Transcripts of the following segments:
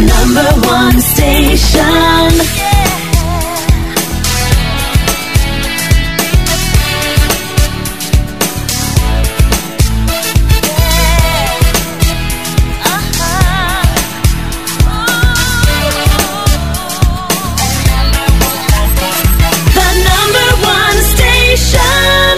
number one station. The number one station.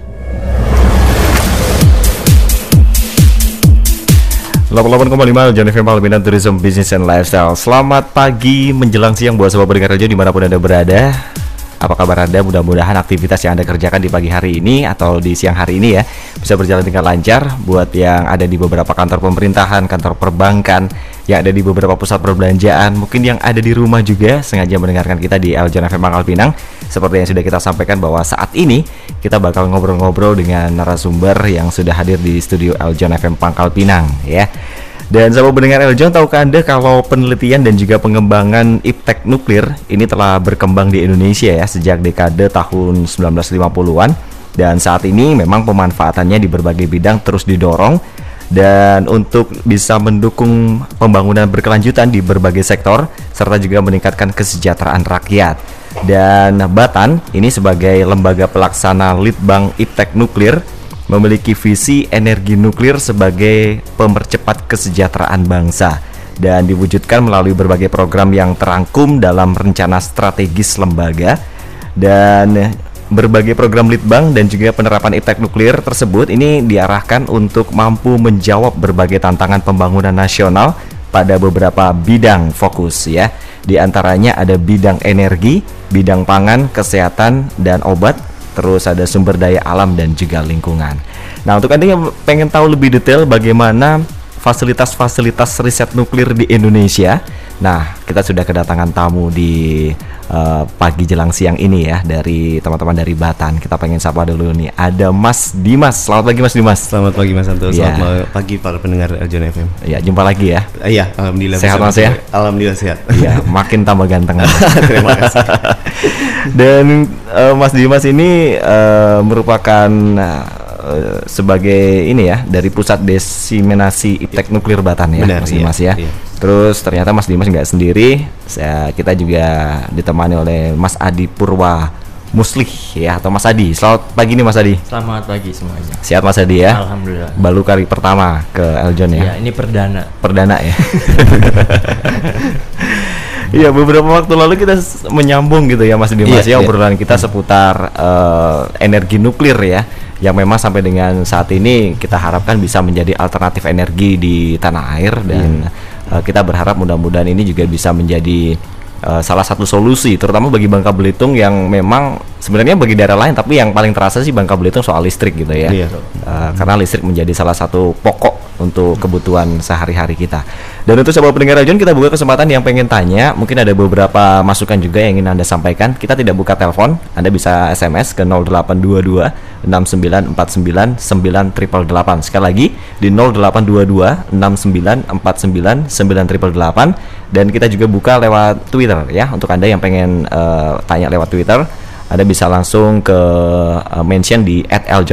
88,5 John FM Palembang Tourism Business and Lifestyle. Selamat pagi menjelang siang buat sobat pendengar radio dimanapun Anda berada. Apa kabar Anda? Mudah-mudahan aktivitas yang Anda kerjakan di pagi hari ini atau di siang hari ini ya bisa berjalan dengan lancar. Buat yang ada di beberapa kantor pemerintahan, kantor perbankan, yang ada di beberapa pusat perbelanjaan, mungkin yang ada di rumah juga sengaja mendengarkan kita di Eljon FM Pangkal Pinang. Seperti yang sudah kita sampaikan bahwa saat ini kita bakal ngobrol-ngobrol dengan narasumber yang sudah hadir di studio Eljon FM Pangkal Pinang ya. Dan sahabat pendengar Eljon, tahukah Anda kalau penelitian dan juga pengembangan iptek nuklir ini telah berkembang di Indonesia ya sejak dekade tahun 1950-an. Dan saat ini memang pemanfaatannya di berbagai bidang terus didorong. Dan untuk bisa mendukung pembangunan berkelanjutan di berbagai sektor serta juga meningkatkan kesejahteraan rakyat. Dan Batan ini sebagai lembaga pelaksana Litbang Iptek Nuklir memiliki visi energi nuklir sebagai pemercepat kesejahteraan bangsa dan diwujudkan melalui berbagai program yang terangkum dalam rencana strategis lembaga. Dan berbagai program Litbang dan juga penerapan iptek nuklir tersebut ini diarahkan untuk mampu menjawab berbagai tantangan pembangunan nasional pada beberapa bidang fokus ya. Di antaranya ada bidang energi, bidang pangan, kesehatan dan obat, terus ada sumber daya alam dan juga lingkungan. Nah, untuk Anda yang pengen tahu lebih detail bagaimana fasilitas-fasilitas riset nuklir di Indonesia, nah kita sudah kedatangan tamu di pagi jelang siang ini ya dari teman-teman dari Batan. Kita pengen sapa dulu nih, ada Mas Dimas. Selamat pagi Mas Dimas. Selamat pagi Mas Santo. Ya. Selamat pagi para pendengar Eljon FM. Ya, jumpa lagi ya. Iya, alhamdulillah. Sehat Mas ya? Alhamdulillah sehat. Iya, makin tambah ganteng. Terima kasih. Dan Mas Dimas ini merupakan sebagai ini ya dari pusat diseminasi iptek nuklir Batan ya. Benar, Mas Dimas ya. Iya. Terus ternyata Mas Dimas nggak sendiri, kita juga ditemani oleh Mas Adi Purwa Muslih ya, atau Mas Adi. Selamat pagi nih Mas Adi. Selamat pagi semuanya. Sehat Mas Adi ya? Alhamdulillah. Baru kali pertama ke Eljon ya? Ya, ini perdana Ya. Iya, beberapa waktu lalu kita menyambung gitu ya Mas Dimas ya, obrolan kita seputar energi nuklir ya, yang memang sampai dengan saat ini kita harapkan bisa menjadi alternatif energi di tanah air. Dan kita berharap mudah-mudahan ini juga bisa menjadi salah satu solusi terutama bagi Bangka Belitung yang memang sebenarnya bagi daerah lain, tapi yang paling terasa sih Bangka Belitung soal listrik gitu ya. Karena listrik menjadi salah satu pokok untuk kebutuhan sehari-hari kita. Dan untuk sahabat pendengar Eljon, kita buka kesempatan yang pengen tanya, mungkin ada beberapa masukan juga yang ingin Anda sampaikan. Kita tidak buka telepon, Anda bisa SMS ke 0822 6949 9888. Sekali lagi di 0822 6949 9888. Dan kita juga buka lewat Twitter ya. Untuk Anda yang pengen tanya lewat Twitter, Anda bisa langsung ke mention di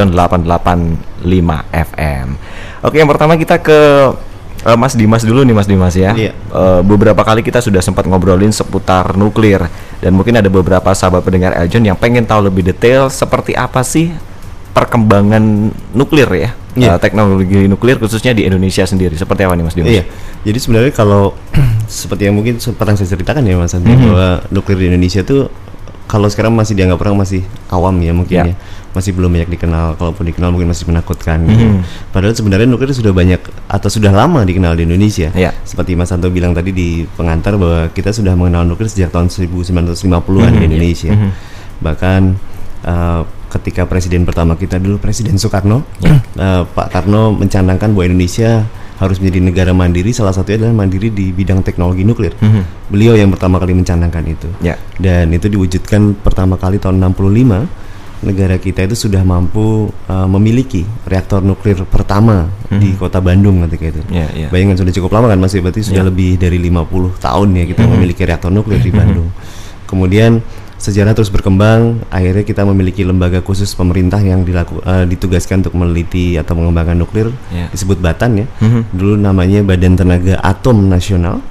@eljon885fm. Oke, yang pertama kita ke Mas Dimas dulu nih Mas Dimas ya. Beberapa kali kita sudah sempat ngobrolin seputar nuklir, dan mungkin ada beberapa sahabat pendengar Eljon yang pengen tahu lebih detail seperti apa sih perkembangan nuklir ya. Teknologi nuklir khususnya di Indonesia sendiri. Seperti apa nih Mas Dimas? Iya. Jadi sebenarnya kalau seperti yang mungkin pernah saya ceritakan ya Mas Santo, bahwa nuklir di Indonesia tuh kalau sekarang masih dianggap orang masih awam ya mungkin ya. Masih belum banyak dikenal, kalaupun dikenal mungkin masih menakutkan gitu. Padahal sebenarnya nuklir sudah banyak atau sudah lama dikenal di Indonesia. Seperti Mas Santo bilang tadi di pengantar bahwa kita sudah mengenal nuklir sejak tahun 1950-an di Indonesia. Bahkan ketika presiden pertama kita dulu Presiden Soekarno, Pak Karno mencanangkan bahwa Indonesia harus menjadi negara mandiri, salah satunya adalah mandiri di bidang teknologi nuklir. Beliau yang pertama kali mencanangkan itu. Dan itu diwujudkan pertama kali tahun 65. Negara kita itu sudah mampu memiliki reaktor nuklir pertama di kota Bandung ketika itu. Bayangkan sudah cukup lama kan Mas, berarti sudah lebih dari 50 tahun ya kita memiliki reaktor nuklir di Bandung. Kemudian sejarah terus berkembang, akhirnya kita memiliki lembaga khusus pemerintah yang ditugaskan untuk meneliti atau mengembangkan nuklir, disebut Batan ya. Dulu namanya Badan Tenaga Atom Nasional.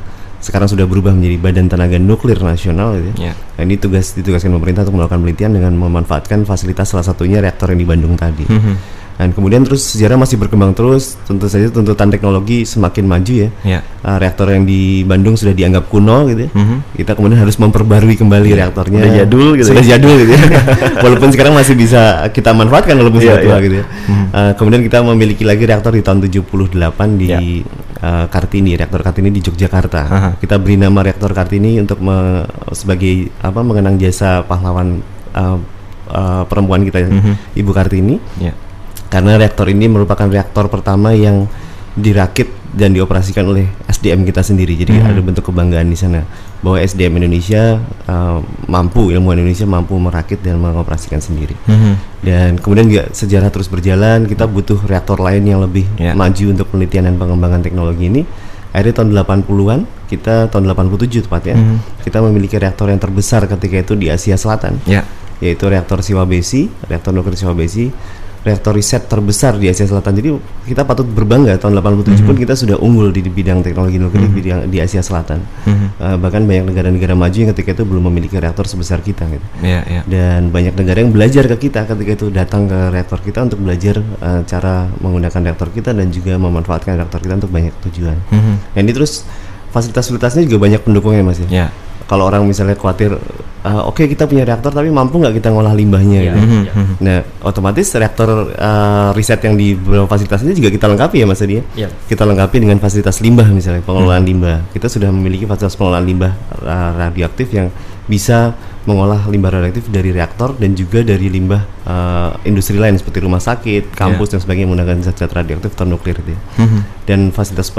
sekarang sudah berubah menjadi Badan Tenaga Nuklir Nasional gitu ya. Ya. Nah, ini ditugaskan pemerintah untuk melakukan penelitian dengan memanfaatkan fasilitas salah satunya reaktor yang di Bandung tadi. Dan kemudian terus sejarah masih berkembang terus, tentu saja tuntutan teknologi semakin maju ya. Ya. Reaktor yang di Bandung sudah dianggap kuno gitu ya. Kita kemudian harus memperbarui kembali reaktornya. Sudah jadul gitu Sudah ya. jadul gitu ya. Walaupun sekarang masih bisa kita manfaatkan walaupun sudah tua gitu ya. Kemudian kita memiliki lagi reaktor di tahun 78 di Kartini, reaktor Kartini di Yogyakarta. Kita beri nama reaktor Kartini untuk sebagai mengenang jasa pahlawan perempuan kita Ibu Kartini. Ya. Karena reaktor ini merupakan reaktor pertama yang dirakit dan dioperasikan oleh SDM kita sendiri. Jadi ada bentuk kebanggaan di sana bahwa SDM Indonesia ilmuwan Indonesia mampu merakit dan mengoperasikan sendiri. Dan kemudian juga sejarah terus berjalan, kita butuh reaktor lain yang lebih maju untuk penelitian dan pengembangan teknologi ini. Akhirnya tahun 80-an, kita tahun 87 tepatnya, kita memiliki reaktor yang terbesar ketika itu di Asia Selatan. Yaitu reaktor Shiwabesi, reaktor nuklir Shiwabesi, reaktor riset terbesar di Asia Selatan. Jadi kita patut berbangga tahun 87 pun kita sudah unggul di bidang teknologi nuklir di Asia Selatan. Bahkan banyak negara-negara maju yang ketika itu belum memiliki reaktor sebesar kita gitu. Dan banyak negara yang belajar ke kita ketika itu, datang ke reaktor kita untuk belajar cara menggunakan reaktor kita dan juga memanfaatkan reaktor kita untuk banyak tujuan. Dan ini terus fasilitas-fasilitasnya juga banyak pendukungnya Mas ya. Kalau orang misalnya khawatir, oke, kita punya reaktor tapi mampu nggak kita ngolah limbahnya gitu. Nah, otomatis reaktor riset yang di beberapa fasilitas ini juga kita lengkapi ya Mas Adi ya. Kita lengkapi dengan fasilitas limbah misalnya, pengelolaan limbah. Kita sudah memiliki fasilitas pengelolaan limbah radioaktif yang bisa mengolah limbah radioaktif dari reaktor dan juga dari limbah industri lain seperti rumah sakit, kampus dan sebagainya menggunakan zat-zat radioaktif atau nuklir gitu ya. Dan fasilitas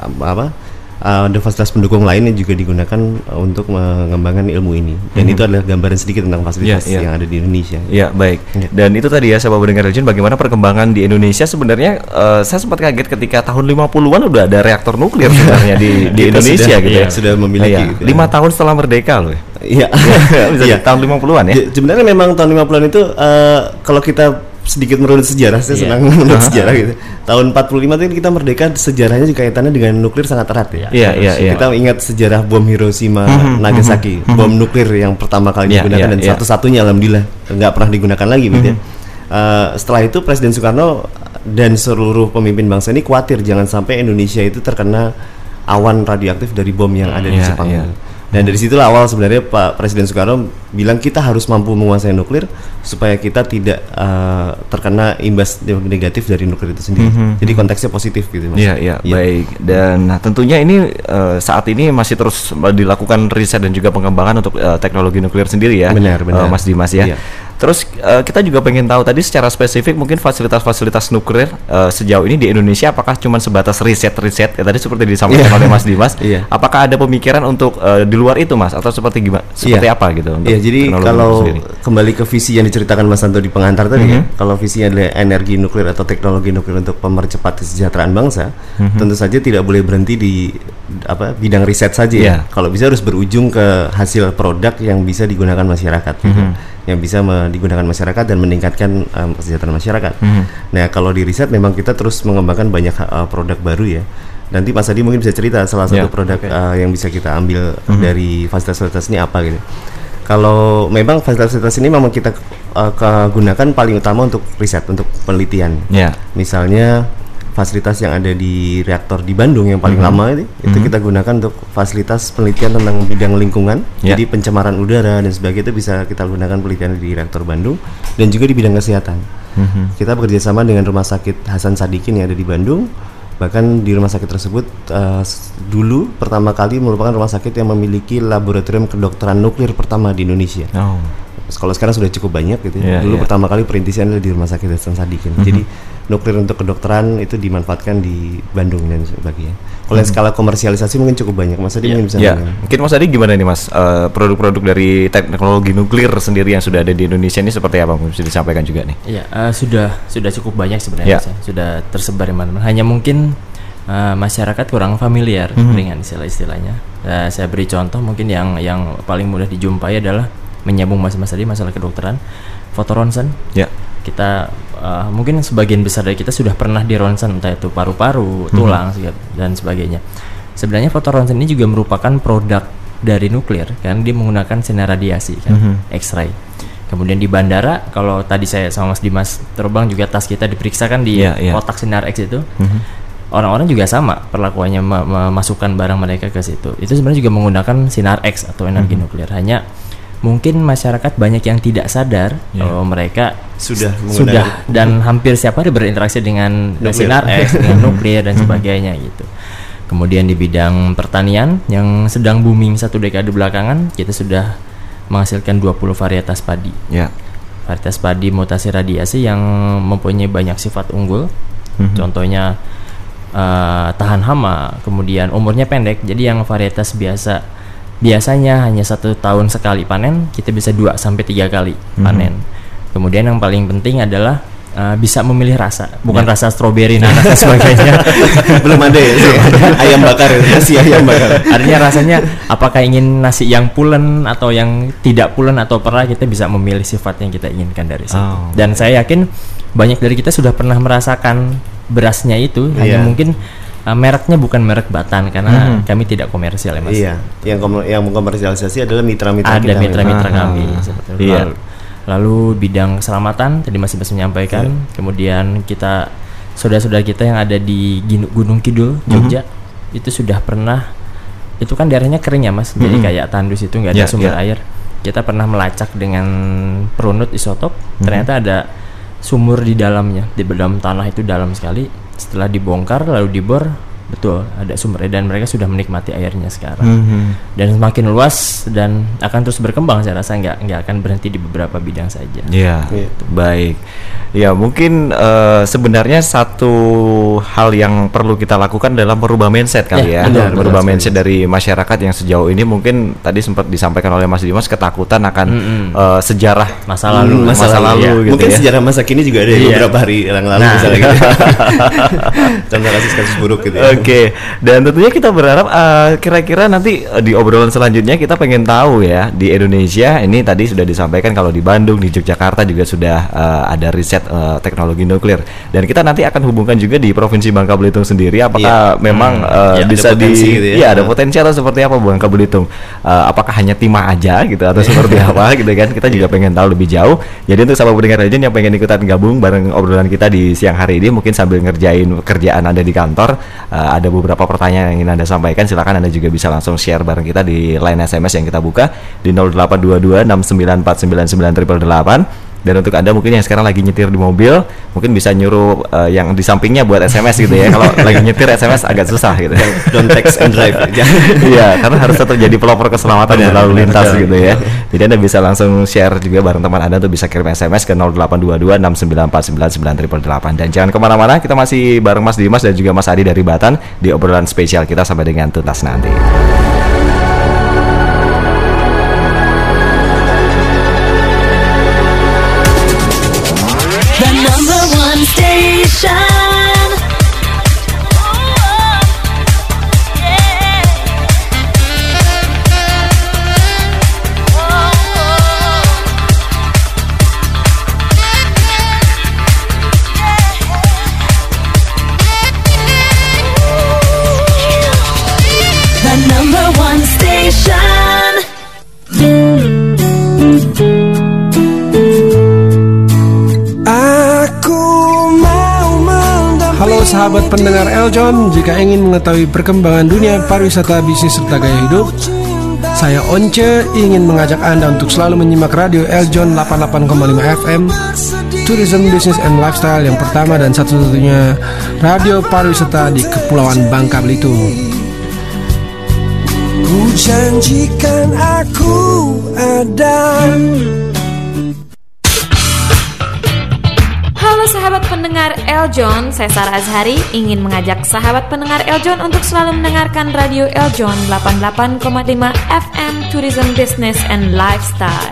ada fasilitas pendukung lain yang juga digunakan untuk mengembangkan ilmu ini. Dan itu adalah gambaran sedikit tentang fasilitas yang ada di Indonesia. Ya, baik. Dan itu tadi ya sahabat pendengar Legend, bagaimana perkembangan di Indonesia sebenarnya. Saya sempat kaget ketika tahun 50-an udah ada reaktor nuklir sebenarnya di Indonesia sudah, gitu ya. Sudah memiliki. 5 tahun setelah merdeka loh. Iya. Tahun 50-an ya. Sebenarnya memang tahun 50-an itu kalau kita sedikit merunut sejarah, saya senang merunut sejarah gitu. Tahun 45 itu kita merdeka, sejarahnya juga kaitannya dengan nuklir sangat erat ya. Kita ingat sejarah bom Hiroshima, Nagasaki, bom nuklir yang pertama kali digunakan dan satu-satunya alhamdulillah nggak pernah digunakan lagi gitu ya. Setelah itu Presiden Soekarno dan seluruh pemimpin bangsa ini khawatir jangan sampai Indonesia itu terkena awan radioaktif dari bom yang ada di Jepang. Dan dari situlah awal sebenarnya Pak Presiden Soekarno bilang kita harus mampu menguasai nuklir supaya kita tidak terkena imbas negatif dari nuklir itu sendiri. Jadi konteksnya positif gitu Mas. Baik. Dan tentunya ini saat ini masih terus dilakukan riset dan juga pengembangan untuk teknologi nuklir sendiri ya. Benar. Mas Dimas ya. Terus kita juga pengen tahu tadi secara spesifik mungkin fasilitas-fasilitas nuklir sejauh ini di Indonesia apakah cuma sebatas riset ya tadi seperti disampaikan oleh Mas Dimas. Apakah ada pemikiran untuk di luar itu Mas atau seperti gimana? Seperti apa gitu? Jadi kalau kembali ke visi yang diceritakan Mas Santo di pengantar tadi ya, kalau visinya adalah energi nuklir atau teknologi nuklir untuk mempercepat kesejahteraan bangsa, tentu saja tidak boleh berhenti di bidang riset saja ya. Kalau bisa harus berujung ke hasil produk yang bisa digunakan masyarakat. Yang bisa digunakan masyarakat dan meningkatkan kesejahteraan masyarakat. Nah, kalau di riset memang kita terus mengembangkan banyak produk baru ya. Nanti Mas Adi mungkin bisa cerita salah satu produk yang bisa kita ambil dari fasilitas-fasilitas ini apa gitu. Kalau memang fasilitas-fasilitas ini memang kita gunakan paling utama untuk riset, untuk penelitian. Misalnya fasilitas yang ada di reaktor di Bandung yang paling lama itu kita gunakan untuk fasilitas penelitian tentang bidang lingkungan. Jadi pencemaran udara dan sebagainya itu bisa kita gunakan penelitian di reaktor Bandung dan juga di bidang kesehatan. Kita bekerja sama dengan Rumah Sakit Hasan Sadikin yang ada di Bandung. Bahkan di rumah sakit tersebut dulu pertama kali merupakan rumah sakit yang memiliki laboratorium kedokteran nuklir pertama di Indonesia. Kalau sekarang sudah cukup banyak gitu ya. Dulu pertama kali perintisan adalah di Rumah Sakit Hasan Sadikin. Jadi nuklir untuk kedokteran itu dimanfaatkan di Bandung dan sebagainya. Kalau skala komersialisasi mungkin cukup banyak. Mas Adi mungkin bisa mungkin Mas Adi gimana nih Mas, produk-produk dari teknologi nuklir sendiri yang sudah ada di Indonesia ini seperti apa? Mungkin bisa disampaikan juga nih. Sudah cukup banyak sebenarnya sudah tersebar di mana-mana. Hanya mungkin masyarakat kurang familiar dengan istilah-istilahnya. Saya beri contoh mungkin yang paling mudah dijumpai adalah menyambung Mas tadi masalah kedokteran, foto ronsen. Kita mungkin sebagian besar dari kita sudah pernah di ronsen, entah itu paru-paru, tulang dan sebagainya. sebenarnya foto ronsen ini juga merupakan produk dari nuklir, kan dia menggunakan sinar radiasi kan, X-ray. Kemudian di bandara, kalau tadi saya sama Mas Dimas terbang juga tas kita diperiksa kan di kotak sinar X itu. Orang-orang juga sama perlakuannya memasukkan barang mereka ke situ. Itu sebenarnya juga menggunakan sinar X atau energi nuklir. Hanya mungkin masyarakat banyak yang tidak sadar kalau mereka sudah dan hampir setiap hari berinteraksi dengan sinar X, dengan nuklir dan sebagainya gitu. Kemudian di bidang pertanian yang sedang booming 1 dekade belakangan, kita sudah menghasilkan 20 varietas padi. Varietas padi mutasi radiasi yang mempunyai banyak sifat unggul. Contohnya tahan hama, kemudian umurnya pendek. Jadi yang varietas biasanya hanya 1 tahun sekali panen, kita bisa 2 sampai 3 kali panen. Kemudian yang paling penting adalah bisa memilih rasa, bukan rasa stroberi, nanas dan sebagainya. Belum ada ya, ayam bakar, nasi ayam bakar. Artinya rasanya apakah ingin nasi yang pulen atau yang tidak pulen atau perah, kita bisa memilih sifat yang kita inginkan dari situ. Dan saya yakin banyak dari kita sudah pernah merasakan berasnya itu, hanya mungkin mereknya bukan merek Batan karena kami tidak komersial ya Mas. Yang mengkomersialisasi adalah mitra-mitra kita. Ada mitra-mitra kami seperti itu. Lalu bidang keselamatan tadi masih bisa menyampaikan. Kemudian kita saudara-saudara kita yang ada di Gunung Kidul Jogja itu sudah pernah, itu kan daerahnya kering ya Mas, jadi kayak tandus itu nggak ada sumber air. Kita pernah melacak dengan perunut isotop, ternyata ada sumur di dalamnya, di dalam tanah itu dalam sekali. Setelah dibongkar lalu dibor, betul ada sumber dan mereka sudah menikmati airnya sekarang. Dan semakin luas dan akan terus berkembang, saya rasa nggak akan berhenti di beberapa bidang saja. Baik. Ya mungkin sebenarnya satu hal yang perlu kita lakukan adalah merubah mindset kali merubah mindset dari masyarakat yang sejauh ini mungkin tadi sempat disampaikan oleh Mas Dimas, ketakutan akan sejarah masa lalu gitu mungkin ya. sejarah masa kini juga ada beberapa hari yang lalu misalnya gitu. Contoh kasus buruk gitu ya. Oke. Dan tentunya kita berharap kira-kira nanti di obrolan selanjutnya kita pengen tahu ya, di Indonesia ini tadi sudah disampaikan kalau di Bandung, di Yogyakarta juga sudah ada riset teknologi nuklir, dan kita nanti akan hubungkan juga di Provinsi Bangka Belitung sendiri apakah memang bisa ada potensi gitu ya. Ada potensi atau seperti apa Bangka Belitung, apakah hanya timah aja gitu atau seperti apa gitu kan, kita juga pengen tahu lebih jauh. Jadi untuk sahabat pendengar Legend yang pengen ikutan gabung bareng obrolan kita di siang hari ini, mungkin sambil ngerjain kerjaan Anda di kantor, ada beberapa pertanyaan yang ingin Anda sampaikan, silakan Anda juga bisa langsung share bareng kita di line SMS yang kita buka di 0822 6949988. Dan untuk Anda mungkin yang sekarang lagi nyetir di mobil, mungkin bisa nyuruh yang di sampingnya buat SMS gitu ya. Kalau lagi nyetir SMS agak susah gitu. Don't text and drive. Iya, karena harus tetap jadi pelopor keselamatan berlalu lintas gitu ya. Jadi Anda bisa langsung share juga bareng teman Anda, tuh bisa kirim SMS ke 0822 6949988. Dan jangan kemana-mana, kita masih bareng Mas Dimas dan juga Mas Adi dari Batan di obrolan spesial kita sampai dengan tuntas nanti. Sahabat pendengar Eljon, jika ingin mengetahui perkembangan dunia pariwisata, bisnis serta gaya hidup, saya Once ingin mengajak Anda untuk selalu menyimak radio Eljon 88,5 FM, Tourism, Business and Lifestyle, yang pertama dan satu-satunya radio pariwisata di Kepulauan Bangka Belitung. Ku janjikan aku ada. Sahabat pendengar Eljon, saya Sarah Azhari ingin mengajak sahabat pendengar Eljon untuk selalu mendengarkan radio Eljon 88,5 FM Tourism, Business and Lifestyle.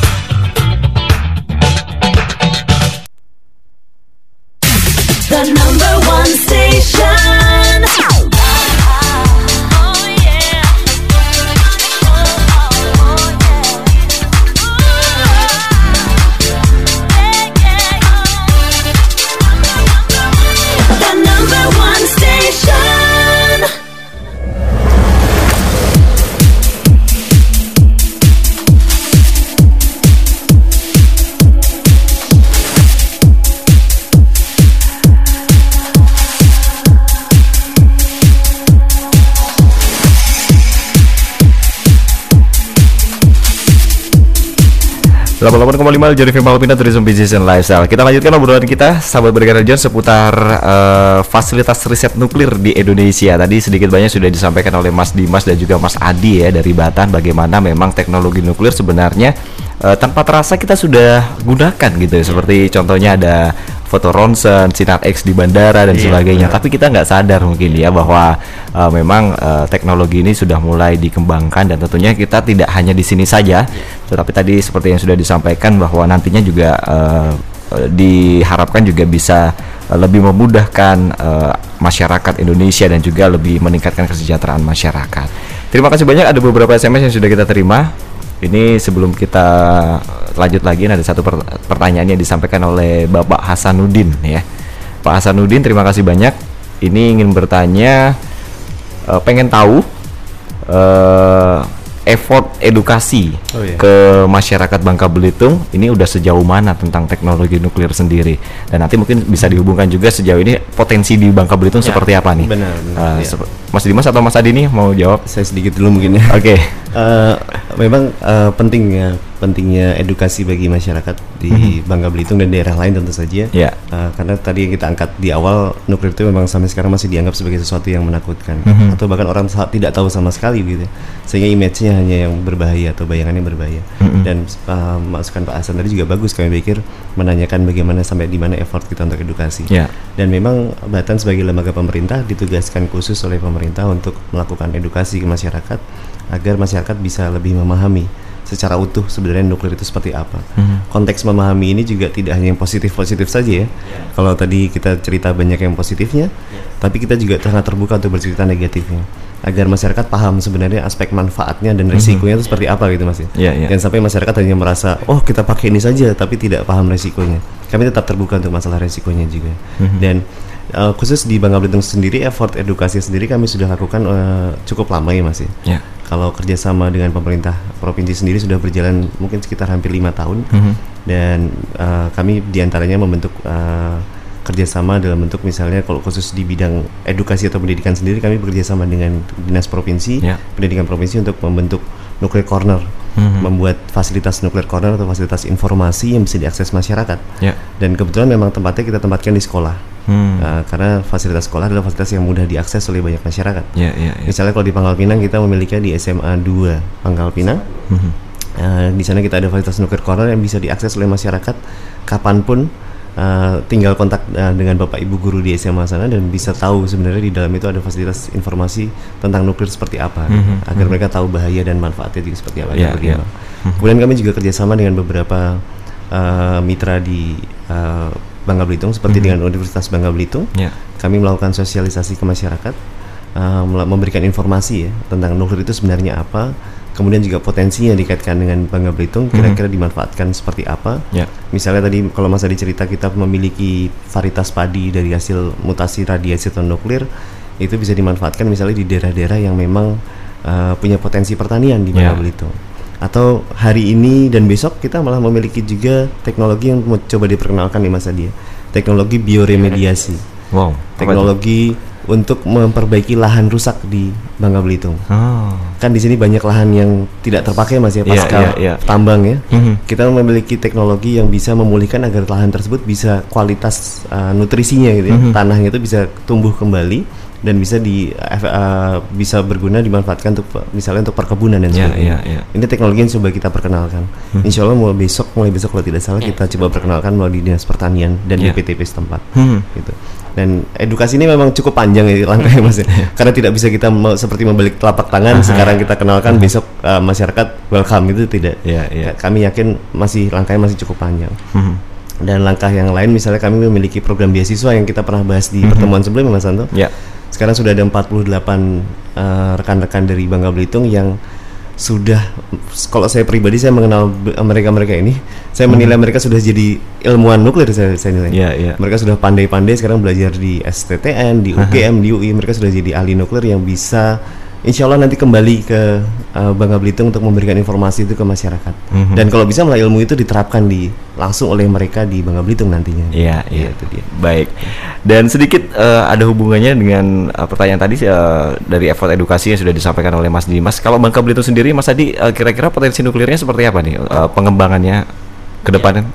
The number one station. 88,5 Jadi FM Palpina Tourism Business and Lifestyle. Kita lanjutkan obrolan kita, sahabat bergerak John, seputar fasilitas riset nuklir di Indonesia. Tadi sedikit banyak sudah disampaikan oleh Mas Dimas dan juga Mas Adi ya dari Batan, bagaimana memang teknologi nuklir sebenarnya tanpa terasa kita sudah gunakan gitu ya. Seperti contohnya ada foto ronsen, sinar X di bandara dan sebagainya. Tapi kita nggak sadar mungkin ya bahwa memang teknologi ini sudah mulai dikembangkan, dan tentunya kita tidak hanya di sini saja. Tetapi tadi seperti yang sudah disampaikan bahwa nantinya juga diharapkan juga bisa lebih memudahkan masyarakat Indonesia dan juga lebih meningkatkan kesejahteraan masyarakat. Terima kasih banyak, ada beberapa SMS yang sudah kita terima. Ini sebelum kita lanjut lagi, ada satu pertanyaan yang disampaikan oleh Bapak Hasanuddin ya. Pak Hasanuddin, terima kasih banyak. Ini ingin bertanya, pengen tahu effort edukasi ke masyarakat Bangka Belitung ini udah sejauh mana tentang teknologi nuklir sendiri, dan nanti mungkin bisa dihubungkan juga sejauh ini potensi di Bangka Belitung seperti apa nih? Benar. Mas Dimas atau Mas Adi nih mau jawab? Saya sedikit dulu mungkin ya. Oke. Memang pentingnya edukasi bagi masyarakat di Bangka Belitung dan daerah lain tentu saja. Karena tadi yang kita angkat di awal, nuklir itu memang sampai sekarang masih dianggap sebagai sesuatu yang menakutkan, atau bahkan orang tidak tahu sama sekali gitu, sehingga image-nya hanya yang berbahaya atau bayangannya berbahaya. Dan masukan Pak Hasan tadi juga bagus, kami pikir menanyakan bagaimana sampai di mana effort kita untuk edukasi. Dan memang Batan sebagai lembaga pemerintah ditugaskan khusus oleh pemerintah untuk melakukan edukasi ke masyarakat agar masyarakat bisa lebih memahami secara utuh sebenarnya nuklir itu seperti apa. Konteks memahami ini juga tidak hanya yang positif-positif saja ya. Kalau tadi kita cerita banyak yang positifnya, tapi kita juga sangat terbuka untuk bercerita negatifnya, agar masyarakat paham sebenarnya aspek manfaatnya dan risikonya itu seperti apa gitu Mas ya. Dan sampai masyarakat hanya merasa, oh kita pakai ini saja, tapi tidak paham risikonya. Kami tetap terbuka untuk masalah risikonya juga. Dan khusus di Bangka Belitung sendiri, effort edukasi sendiri kami sudah lakukan cukup lama ya Mas ya. Kalau kerjasama dengan pemerintah provinsi sendiri sudah berjalan mungkin sekitar hampir 5 tahun. Dan kami diantaranya membentuk kerjasama dalam bentuk misalnya kalau khusus di bidang edukasi atau pendidikan sendiri, kami bekerjasama dengan dinas provinsi, pendidikan provinsi untuk membentuk nuclear corner, membuat fasilitas nuclear corner atau fasilitas informasi yang bisa diakses masyarakat. Dan kebetulan memang tempatnya kita tempatkan di sekolah, karena fasilitas sekolah adalah fasilitas yang mudah diakses oleh banyak masyarakat. Misalnya kalau di Pangkal Pinang kita memiliki di SMA 2 Pangkal Pinang, di sana kita ada fasilitas nuclear corner yang bisa diakses oleh masyarakat kapanpun. Tinggal kontak dengan Bapak Ibu guru di SMA sana dan bisa tahu sebenarnya di dalam itu ada fasilitas informasi tentang nuklir seperti apa, agar mereka tahu bahaya dan manfaatnya juga seperti apa. Kemudian kami juga kerjasama dengan beberapa mitra di Bangka Belitung seperti dengan Universitas Bangka Belitung. Kami melakukan sosialisasi ke masyarakat, memberikan informasi ya tentang nuklir itu sebenarnya apa, kemudian juga potensinya dikaitkan dengan Bangka Belitung kira-kira dimanfaatkan seperti apa. Misalnya tadi kalau Mas Adi cerita kita memiliki varietas padi dari hasil mutasi radiasi atau nuklir, itu bisa dimanfaatkan misalnya di daerah-daerah yang memang punya potensi pertanian di Bangka Belitung. Atau hari ini dan besok kita malah memiliki juga teknologi yang mau coba diperkenalkan nih Mas Adi, teknologi bioremediasi. Teknologi untuk memperbaiki lahan rusak di Bangka Belitung. Kan di sini banyak lahan yang tidak terpakai Mas ya pasca tambang ya. Kita memiliki teknologi yang bisa memulihkan agar lahan tersebut bisa kualitas nutrisinya gitu ya. Tanahnya itu bisa tumbuh kembali dan bisa bisa berguna dimanfaatkan untuk misalnya untuk perkebunan dan sebagainya. Ini teknologi yang coba kita perkenalkan. Insya Allah mulai besok kalau tidak salah kita coba perkenalkan melalui Dinas Pertanian dan BPTP setempat. Gitu. Dan edukasi ini memang cukup panjang ya langkahnya Mas ya. Karena tidak bisa kita seperti membalik telapak tangan sekarang kita kenalkan besok masyarakat welcome, itu tidak. Kami yakin langkahnya masih cukup panjang. Dan langkah yang lain misalnya kami memiliki program beasiswa yang kita pernah bahas di pertemuan sebelumnya Mas Santo. Sekarang sudah ada 48 rekan-rekan dari Bangka Belitung yang sudah, kalau saya pribadi saya mengenal mereka ini, saya menilai mereka sudah jadi ilmuwan nuklir, saya nilai. Mereka sudah pandai-pandai sekarang belajar di STTN, di UGM, di UI, mereka sudah jadi ahli nuklir yang bisa insya Allah nanti kembali ke Bangka Belitung untuk memberikan informasi itu ke masyarakat. Dan kalau bisa malah ilmu itu diterapkan langsung oleh mereka di Bangka Belitung nantinya. Itu dia. Baik. Dan sedikit ada hubungannya dengan pertanyaan tadi dari effort edukasi yang sudah disampaikan oleh Mas Dimas. Kalau Bangka Belitung sendiri, Mas Adi, kira-kira potensi nuklirnya seperti apa nih pengembangannya ke depannya?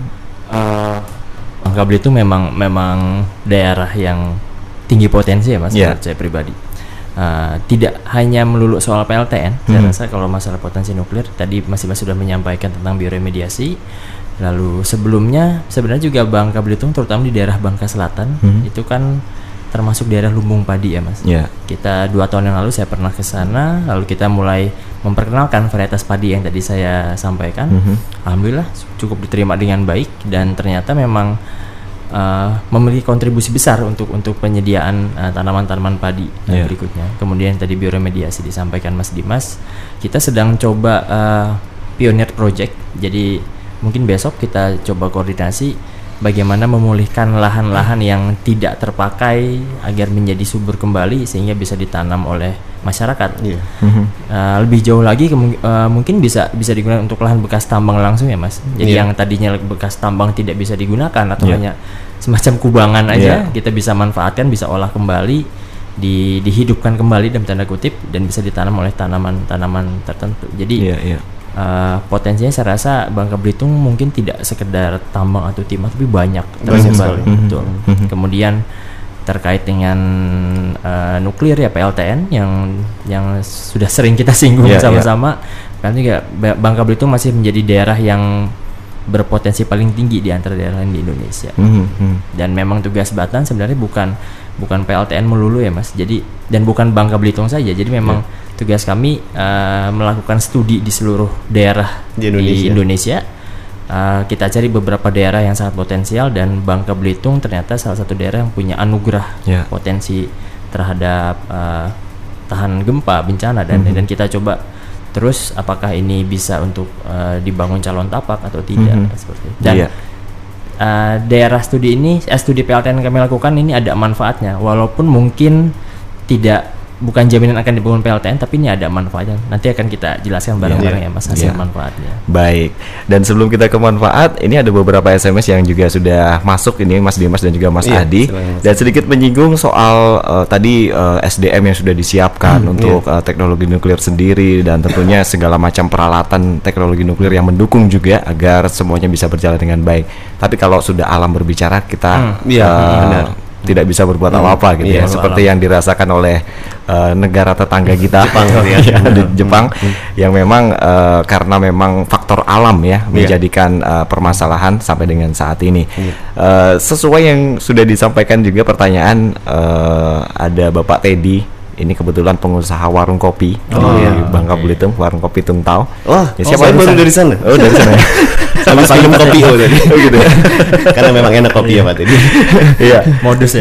Bangka Belitung memang daerah yang tinggi potensi ya Mas, menurut saya pribadi. Tidak hanya melulu soal PLTN, saya rasa kalau masalah potensi nuklir tadi Mas Dimas sudah menyampaikan tentang bioremediasi. Lalu sebelumnya sebenarnya juga Bangka Belitung terutama di daerah Bangka Selatan itu kan termasuk daerah lumbung padi ya Mas. Kita 2 tahun yang lalu saya pernah ke sana, lalu kita mulai memperkenalkan varietas padi yang tadi saya sampaikan. Alhamdulillah cukup diterima dengan baik dan ternyata memang memiliki kontribusi besar untuk penyediaan tanaman-tanaman padi berikutnya. Kemudian tadi bioremediasi disampaikan Mas Dimas, kita sedang coba pioneer project. Jadi mungkin besok kita coba koordinasi bagaimana memulihkan lahan-lahan yang tidak terpakai agar menjadi subur kembali sehingga bisa ditanam oleh masyarakat. Lebih jauh lagi mungkin bisa digunakan untuk lahan bekas tambang langsung ya Mas. Jadi yang tadinya bekas tambang tidak bisa digunakan atau hanya semacam kubangan aja, kita bisa manfaatkan, bisa olah kembali, dihidupkan kembali dalam tanda kutip dan bisa ditanam oleh tanaman-tanaman tertentu. Jadi potensinya saya rasa Bangka Belitung mungkin tidak sekedar tambang atau timah tapi banyak sekali. Betul. Kemudian terkait dengan nuklir ya PLTN yang sudah sering kita singgung sama-sama, kan juga Bangka Belitung masih menjadi daerah yang berpotensi paling tinggi di antara daerah lain di Indonesia. Dan memang tugas Batan sebenarnya bukan PLTN melulu ya Mas. Jadi dan bukan Bangka Belitung saja. Jadi memang tugas kami melakukan studi di seluruh daerah di Indonesia. Kita cari beberapa daerah yang sangat potensial dan Bangka Belitung ternyata salah satu daerah yang punya anugerah potensi terhadap tahan gempa, bencana dan kita coba terus apakah ini bisa untuk dibangun calon tapak atau tidak seperti itu. Dan daerah studi ini studi PLTN yang kami lakukan ini ada manfaatnya walaupun mungkin bukan jaminan akan dibangun PLTN tapi ini ada manfaatnya. Nanti akan kita jelaskan bareng-bareng ya Mas hasil manfaatnya. Baik. Dan sebelum kita ke manfaat, ini ada beberapa SMS yang juga sudah masuk ini Mas Dimas dan juga Mas Adi. Dan sedikit menyinggung soal tadi SDM yang sudah disiapkan untuk teknologi nuklir sendiri dan tentunya segala macam peralatan teknologi nuklir yang mendukung juga agar semuanya bisa berjalan dengan baik. Tapi kalau sudah alam berbicara kita tidak bisa berbuat apa-apa gitu seperti yang dirasakan oleh negara tetangga kita Jepang yang memang karena memang faktor alam menjadikan permasalahan sampai dengan saat ini. Sesuai yang sudah disampaikan juga pertanyaan ada Bapak Teddy. Ini kebetulan pengusaha warung kopi di Bangka Belitung, warung kopi Tungtau. Siapa baru dari sana? Oh, dari sana. Sama minum kopi tadi. Gitu ya. Karena memang enak kopi ya Pak tadi. Iya, modus ya.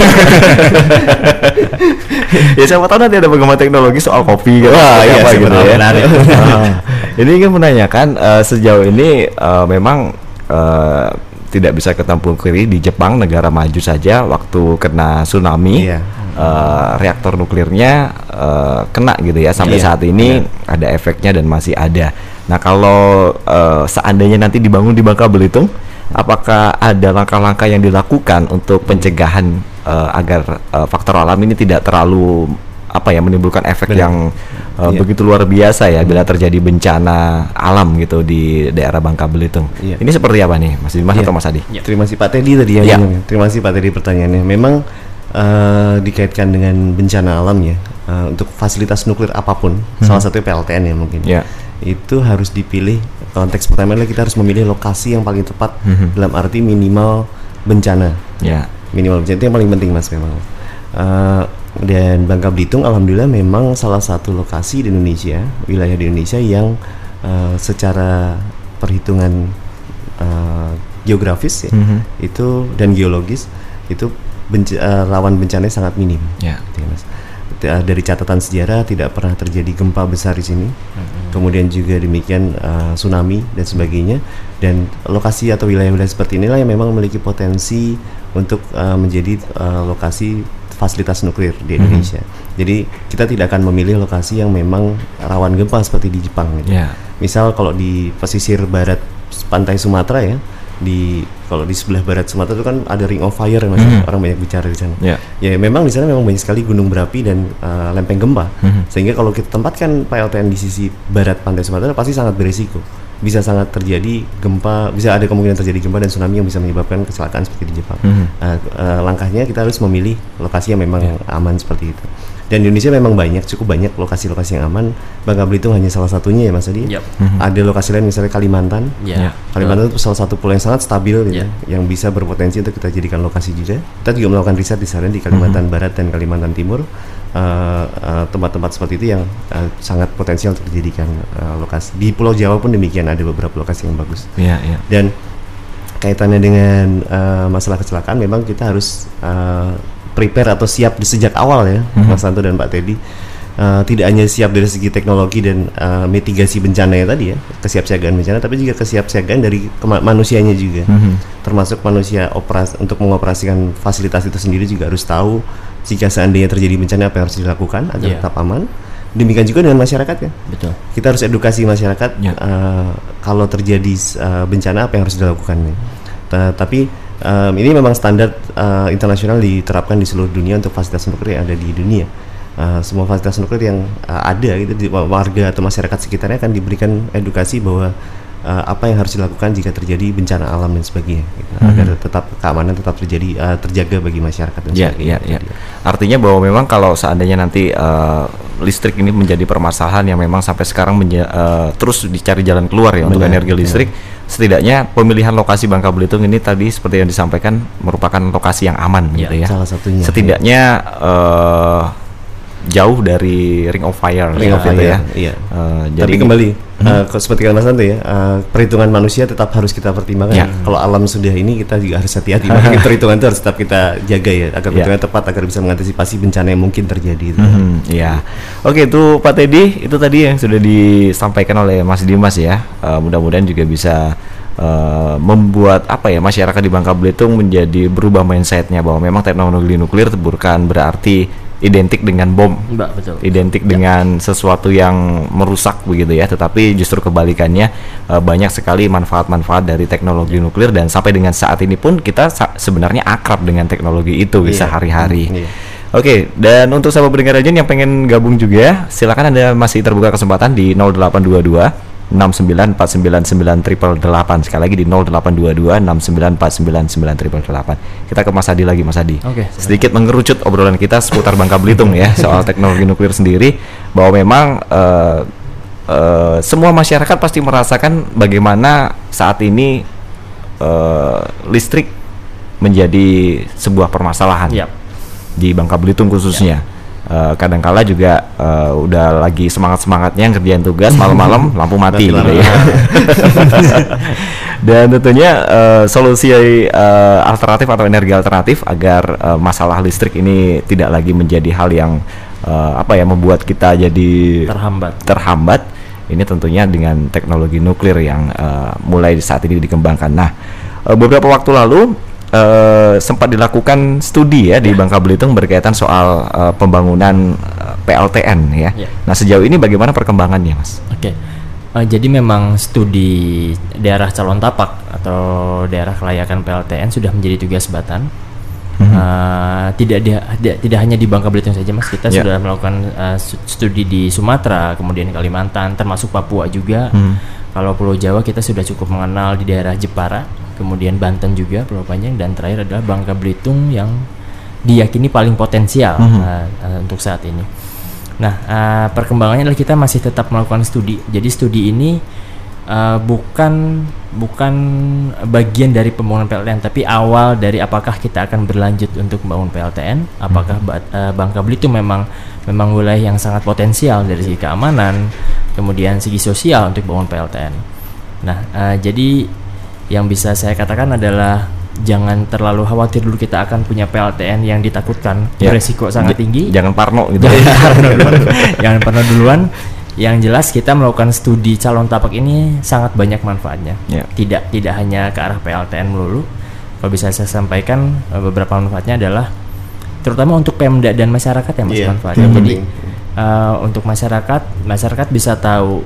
Ya siapa tahu nanti ada bagaimana teknologi soal kopi gitu. Gitu ya. Ini kan menanyakan sejauh ini memang tidak bisa ketampung kiri di Jepang, negara maju saja waktu kena tsunami. Reaktor nuklirnya kena gitu ya sampai saat ini ada efeknya dan masih ada. Nah kalau seandainya nanti dibangun di Bangka Belitung, apakah ada langkah-langkah yang dilakukan untuk pencegahan agar faktor alam ini tidak terlalu menimbulkan efek yang begitu luar biasa ya bila terjadi bencana alam gitu di daerah Bangka Belitung. Ini seperti apa nih Mas Dimas atau Mas Adi? Terima kasih Pak Teddy tadi ya. Terima kasih Pak Teddy pertanyaannya. Memang dikaitkan dengan bencana alam ya, untuk fasilitas nuklir apapun, salah satunya PLTN ya mungkin. Itu harus dipilih. Konteks pertama adalah kita harus memilih lokasi yang paling tepat dalam arti minimal bencana. Minimal bencana itu yang paling penting Mas memang. Dan Bangka Belitung alhamdulillah memang salah satu lokasi di Indonesia, wilayah di Indonesia yang secara perhitungan geografis itu dan geologis itu rawan bencana sangat minim. Dari catatan sejarah tidak pernah terjadi gempa besar di sini. Kemudian juga demikian tsunami dan sebagainya. Dan lokasi atau wilayah-wilayah seperti inilah yang memang memiliki potensi untuk menjadi lokasi fasilitas nuklir di Indonesia. Jadi kita tidak akan memilih lokasi yang memang rawan gempa seperti di Jepang. Misal kalau di pesisir barat pantai Sumatera ya, kalau di sebelah barat Sumatera itu kan ada Ring of Fire orang banyak bicara di sana. Ya memang di sana memang banyak sekali gunung berapi dan lempeng gempa. Sehingga kalau kita tempatkan PLTN di sisi barat pantai Sumatera pasti sangat berisiko. bisa sangat terjadi gempa, bisa ada kemungkinan terjadi gempa dan tsunami yang bisa menyebabkan kecelakaan seperti di Jepang. Langkahnya kita harus memilih lokasi yang memang aman seperti itu. Dan di Indonesia memang cukup banyak lokasi-lokasi yang aman. Bangka Belitung hanya salah satunya ya Mas Adi. Ada lokasi lain misalnya Kalimantan. Kalimantan itu salah satu pulau yang sangat stabil gitu, yang bisa berpotensi untuk kita jadikan lokasi juga. Kita juga melakukan riset di sana di Kalimantan Barat dan Kalimantan Timur. Tempat-tempat seperti itu yang sangat potensial untuk dijadikan lokasi. Di Pulau Jawa pun demikian, ada beberapa lokasi yang bagus. Dan kaitannya dengan masalah kecelakaan, memang kita harus prepare atau siap sejak awal ya, Mas Santo dan Pak Teddy. Tidak hanya siap dari segi teknologi dan mitigasi bencana ya tadi ya, kesiapsiagaan bencana, tapi juga kesiapsiagaan dari manusianya juga, termasuk manusia untuk mengoperasikan fasilitas itu sendiri juga harus tahu jika seandainya terjadi bencana apa yang harus dilakukan agar tetap aman. Demikian juga dengan masyarakat ya. Betul. Kita harus edukasi masyarakat kalau terjadi bencana apa yang harus dilakukan. Tapi ini memang standar internasional diterapkan di seluruh dunia untuk fasilitas nuklir yang ada di dunia. Semua fasilitas nuklir yang ada gitu, warga atau masyarakat sekitarnya akan diberikan edukasi bahwa apa yang harus dilakukan jika terjadi bencana alam dan sebagainya, gitu, agar tetap keamanan tetap terjaga bagi masyarakat dan sebagainya. Artinya bahwa memang kalau seandainya nanti listrik ini menjadi permasalahan yang memang sampai sekarang terus dicari jalan keluar ya untuk energi listrik, setidaknya pemilihan lokasi Bangka Belitung ini tadi seperti yang disampaikan merupakan lokasi yang aman gitu ya. Salah satunya. Setidaknya jauh dari ring of fire ya. Jadi tapi kembali seperti kata Mas Santo ya, perhitungan manusia tetap harus kita pertimbangkan. Kalau alam sudah ini, kita juga harus hati-hati. Perhitungan itu harus tetap kita jaga ya, agar perhitungan tepat, agar bisa mengantisipasi bencana yang mungkin terjadi. Oke, itu Pak Teddy, itu tadi yang sudah disampaikan oleh Mas Dimas ya. Mudah-mudahan juga bisa membuat masyarakat di Bangka Belitung menjadi berubah mindsetnya bahwa memang teknologi nuklir bukan berarti identik dengan bom, identik dengan sesuatu yang merusak begitu ya, tetapi justru kebalikannya, banyak sekali manfaat-manfaat dari teknologi nuklir, dan sampai dengan saat ini pun kita sebenarnya akrab dengan teknologi itu sehari-hari. Oke, dan untuk sahabat pendengar aja yang pengen gabung juga, silakan Anda masih terbuka kesempatan di 0822 6949988. Sekali lagi di 0822 6949988. Kita ke Mas Adi lagi, Mas Adi. Sedikit mengerucut obrolan kita seputar Bangka Belitung ya, soal teknologi nuklir sendiri, bahwa memang semua masyarakat pasti merasakan bagaimana saat ini listrik menjadi sebuah permasalahan di Bangka Belitung khususnya. Kadangkala juga udah lagi semangat-semangatnya ngerjain tugas, malam-malam lampu mati gitu ya. Dan tentunya solusi alternatif atau energi alternatif agar masalah listrik ini tidak lagi menjadi hal yang membuat kita jadi terhambat. Ini tentunya dengan teknologi nuklir yang mulai saat ini dikembangkan. Nah, beberapa waktu lalu sempat dilakukan studi ya di Bangka Belitung berkaitan soal pembangunan PLTN ya. Nah, sejauh ini bagaimana perkembangannya, Mas? Jadi memang studi daerah calon tapak atau daerah kelayakan PLTN sudah menjadi tugas batan. Tidak hanya di Bangka Belitung saja, Mas. Kita sudah melakukan studi di Sumatera, kemudian Kalimantan, termasuk Papua juga. Kalau Pulau Jawa kita sudah cukup mengenal di daerah Jepara, kemudian Banten juga, Pulau Panjang, dan terakhir adalah Bangka Belitung yang diyakini paling potensial untuk saat ini. Nah, perkembangannya adalah kita masih tetap melakukan studi. Jadi studi ini bukan bagian dari pembangunan PLTN, tapi awal dari apakah kita akan berlanjut untuk membangun PLTN, apakah Bangka Belitung memang wilayah yang sangat potensial dari segi keamanan, kemudian segi sosial untuk bangun PLTN. Nah, jadi yang bisa saya katakan adalah jangan terlalu khawatir dulu kita akan punya PLTN yang ditakutkan, beresiko sangat tinggi. Jangan parno gitu. Jangan parno duluan. Yang jelas kita melakukan studi calon tapak ini sangat banyak manfaatnya. Tidak hanya ke arah PLTN melulu. Kalau bisa saya sampaikan, beberapa manfaatnya adalah terutama untuk Pemda dan masyarakat yang masih manfaatnya. Jadi untuk masyarakat bisa tahu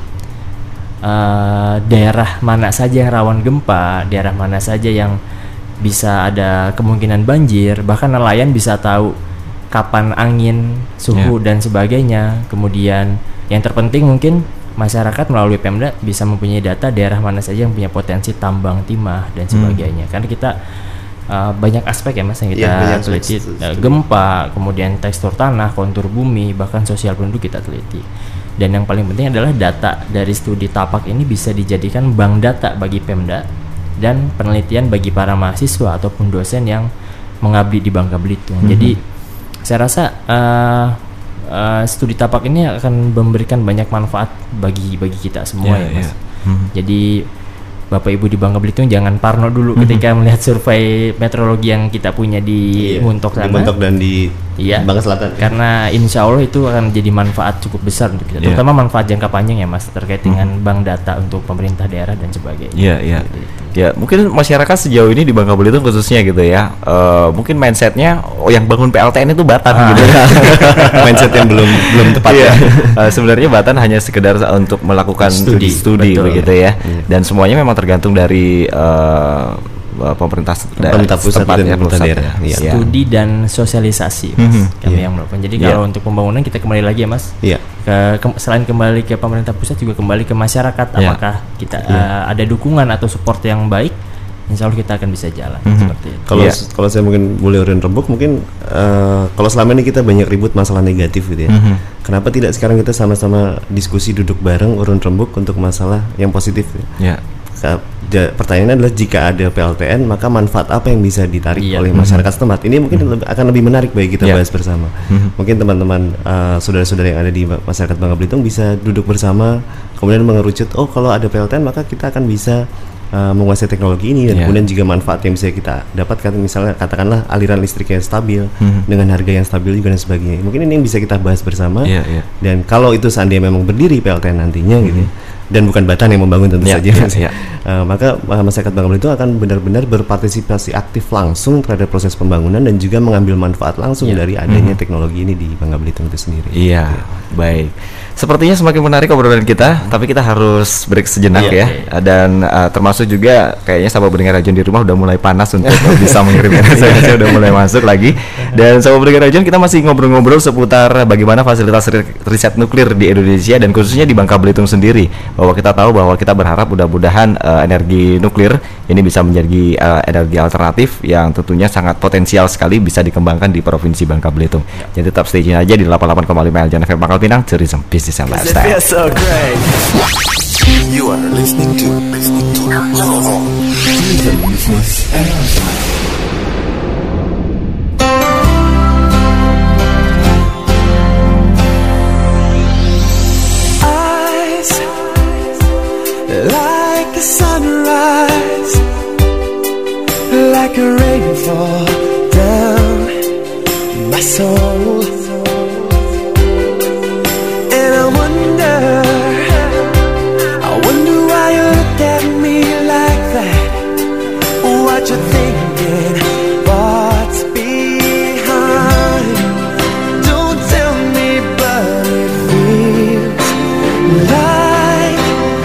daerah mana saja yang rawan gempa, daerah mana saja yang bisa ada kemungkinan banjir, bahkan nelayan bisa tahu kapan angin, suhu dan sebagainya. Kemudian yang terpenting mungkin masyarakat melalui Pemda bisa mempunyai data daerah mana saja yang punya potensi tambang timah dan sebagainya. Karena kita banyak aspek ya Mas yang kita teliti, gempa, kemudian tekstur tanah, kontur bumi, bahkan sosial penduduk kita teliti. Dan yang paling penting adalah data dari studi tapak ini bisa dijadikan bank data bagi Pemda dan penelitian bagi para mahasiswa ataupun dosen yang mengabdi di Bangka Belitung. Jadi saya rasa studi tapak ini akan memberikan banyak manfaat bagi kita semua ya Mas. Jadi Bapak Ibu di Bangka Belitung jangan parno dulu ketika melihat survei meteorologi yang kita punya di Muntok sana. Di Muntok dan di Bangka Selatan. Karena insya Allah itu akan jadi manfaat cukup besar untuk kita, terutama manfaat jangka panjang ya Mas, terkait dengan bank data untuk pemerintah daerah dan sebagainya. Iya. Ya, mungkin masyarakat sejauh ini di Bangka Belitung khususnya gitu ya, mungkin mindsetnya yang bangun PLTN itu Batan gitu ya. Mindset yang belum tepat ya. Sebenarnya Batan hanya sekedar untuk melakukan studi begitu ya. Dan semuanya memang tergantung dari pemerintah pusat dan pemerintah daerah. Studi dan sosialisasi Mas, kami yang melakukan. Jadi kalau untuk pembangunan kita kembali lagi ya Mas. Selain kembali ke pemerintah pusat juga kembali ke masyarakat. Apakah kita ada dukungan atau support yang baik? Insya Allah kita akan bisa jalan seperti itu. Kalau saya mungkin boleh urun rembuk, mungkin kalau selama ini kita banyak ribut masalah negatif gitu ya. Kenapa tidak sekarang kita sama-sama diskusi duduk bareng urun rembuk untuk masalah yang positif ya? Pertanyaannya adalah jika ada PLTN maka manfaat apa yang bisa ditarik oleh masyarakat setempat? Ini mungkin akan lebih menarik bagi kita bahas bersama. Mungkin teman-teman saudara-saudara yang ada di masyarakat Bangka Belitung bisa duduk bersama kemudian mengerucut, oh kalau ada PLTN maka kita akan bisa menguasai teknologi ini dan kemudian juga manfaat yang bisa kita dapatkan, misalnya katakanlah aliran listrik yang stabil dengan harga yang stabil juga dan sebagainya. Mungkin ini yang bisa kita bahas bersama. Dan kalau itu seandainya memang berdiri PLTN nantinya gitu ya, dan bukan Batan yang membangun tentu saja, maka masyarakat Bangka Belitung akan benar-benar berpartisipasi aktif langsung terhadap proses pembangunan dan juga mengambil manfaat langsung dari adanya teknologi ini di Bangka Belitung itu sendiri. Baik. Sepertinya semakin menarik obrolan kita, tapi kita harus break sejenak ya. Dan termasuk juga kayaknya sahabat pendengar Rajon di rumah udah mulai panas untuk bisa mengirim SMS, udah mulai masuk lagi. Dan sahabat pendengar Rajon, kita masih ngobrol-ngobrol seputar bagaimana fasilitas riset nuklir di Indonesia dan khususnya di Bangka Belitung sendiri. Bahwa kita tahu bahwa kita berharap mudah-mudahan energi nuklir ini bisa menjadi energi alternatif yang tentunya sangat potensial sekali bisa dikembangkan di Provinsi Bangka Belitung. Jadi tetap stay tune aja di 88,5 Eljon FM Pangkal Pinang, Tourism Business and Lifestyle. So great. You are listening to Tourism Business and Lifestyle. Like a sunrise, like a rainfall down my soul, and I wonder why you look at me like that. What you thinking? What's behind? Don't tell me, but it feels like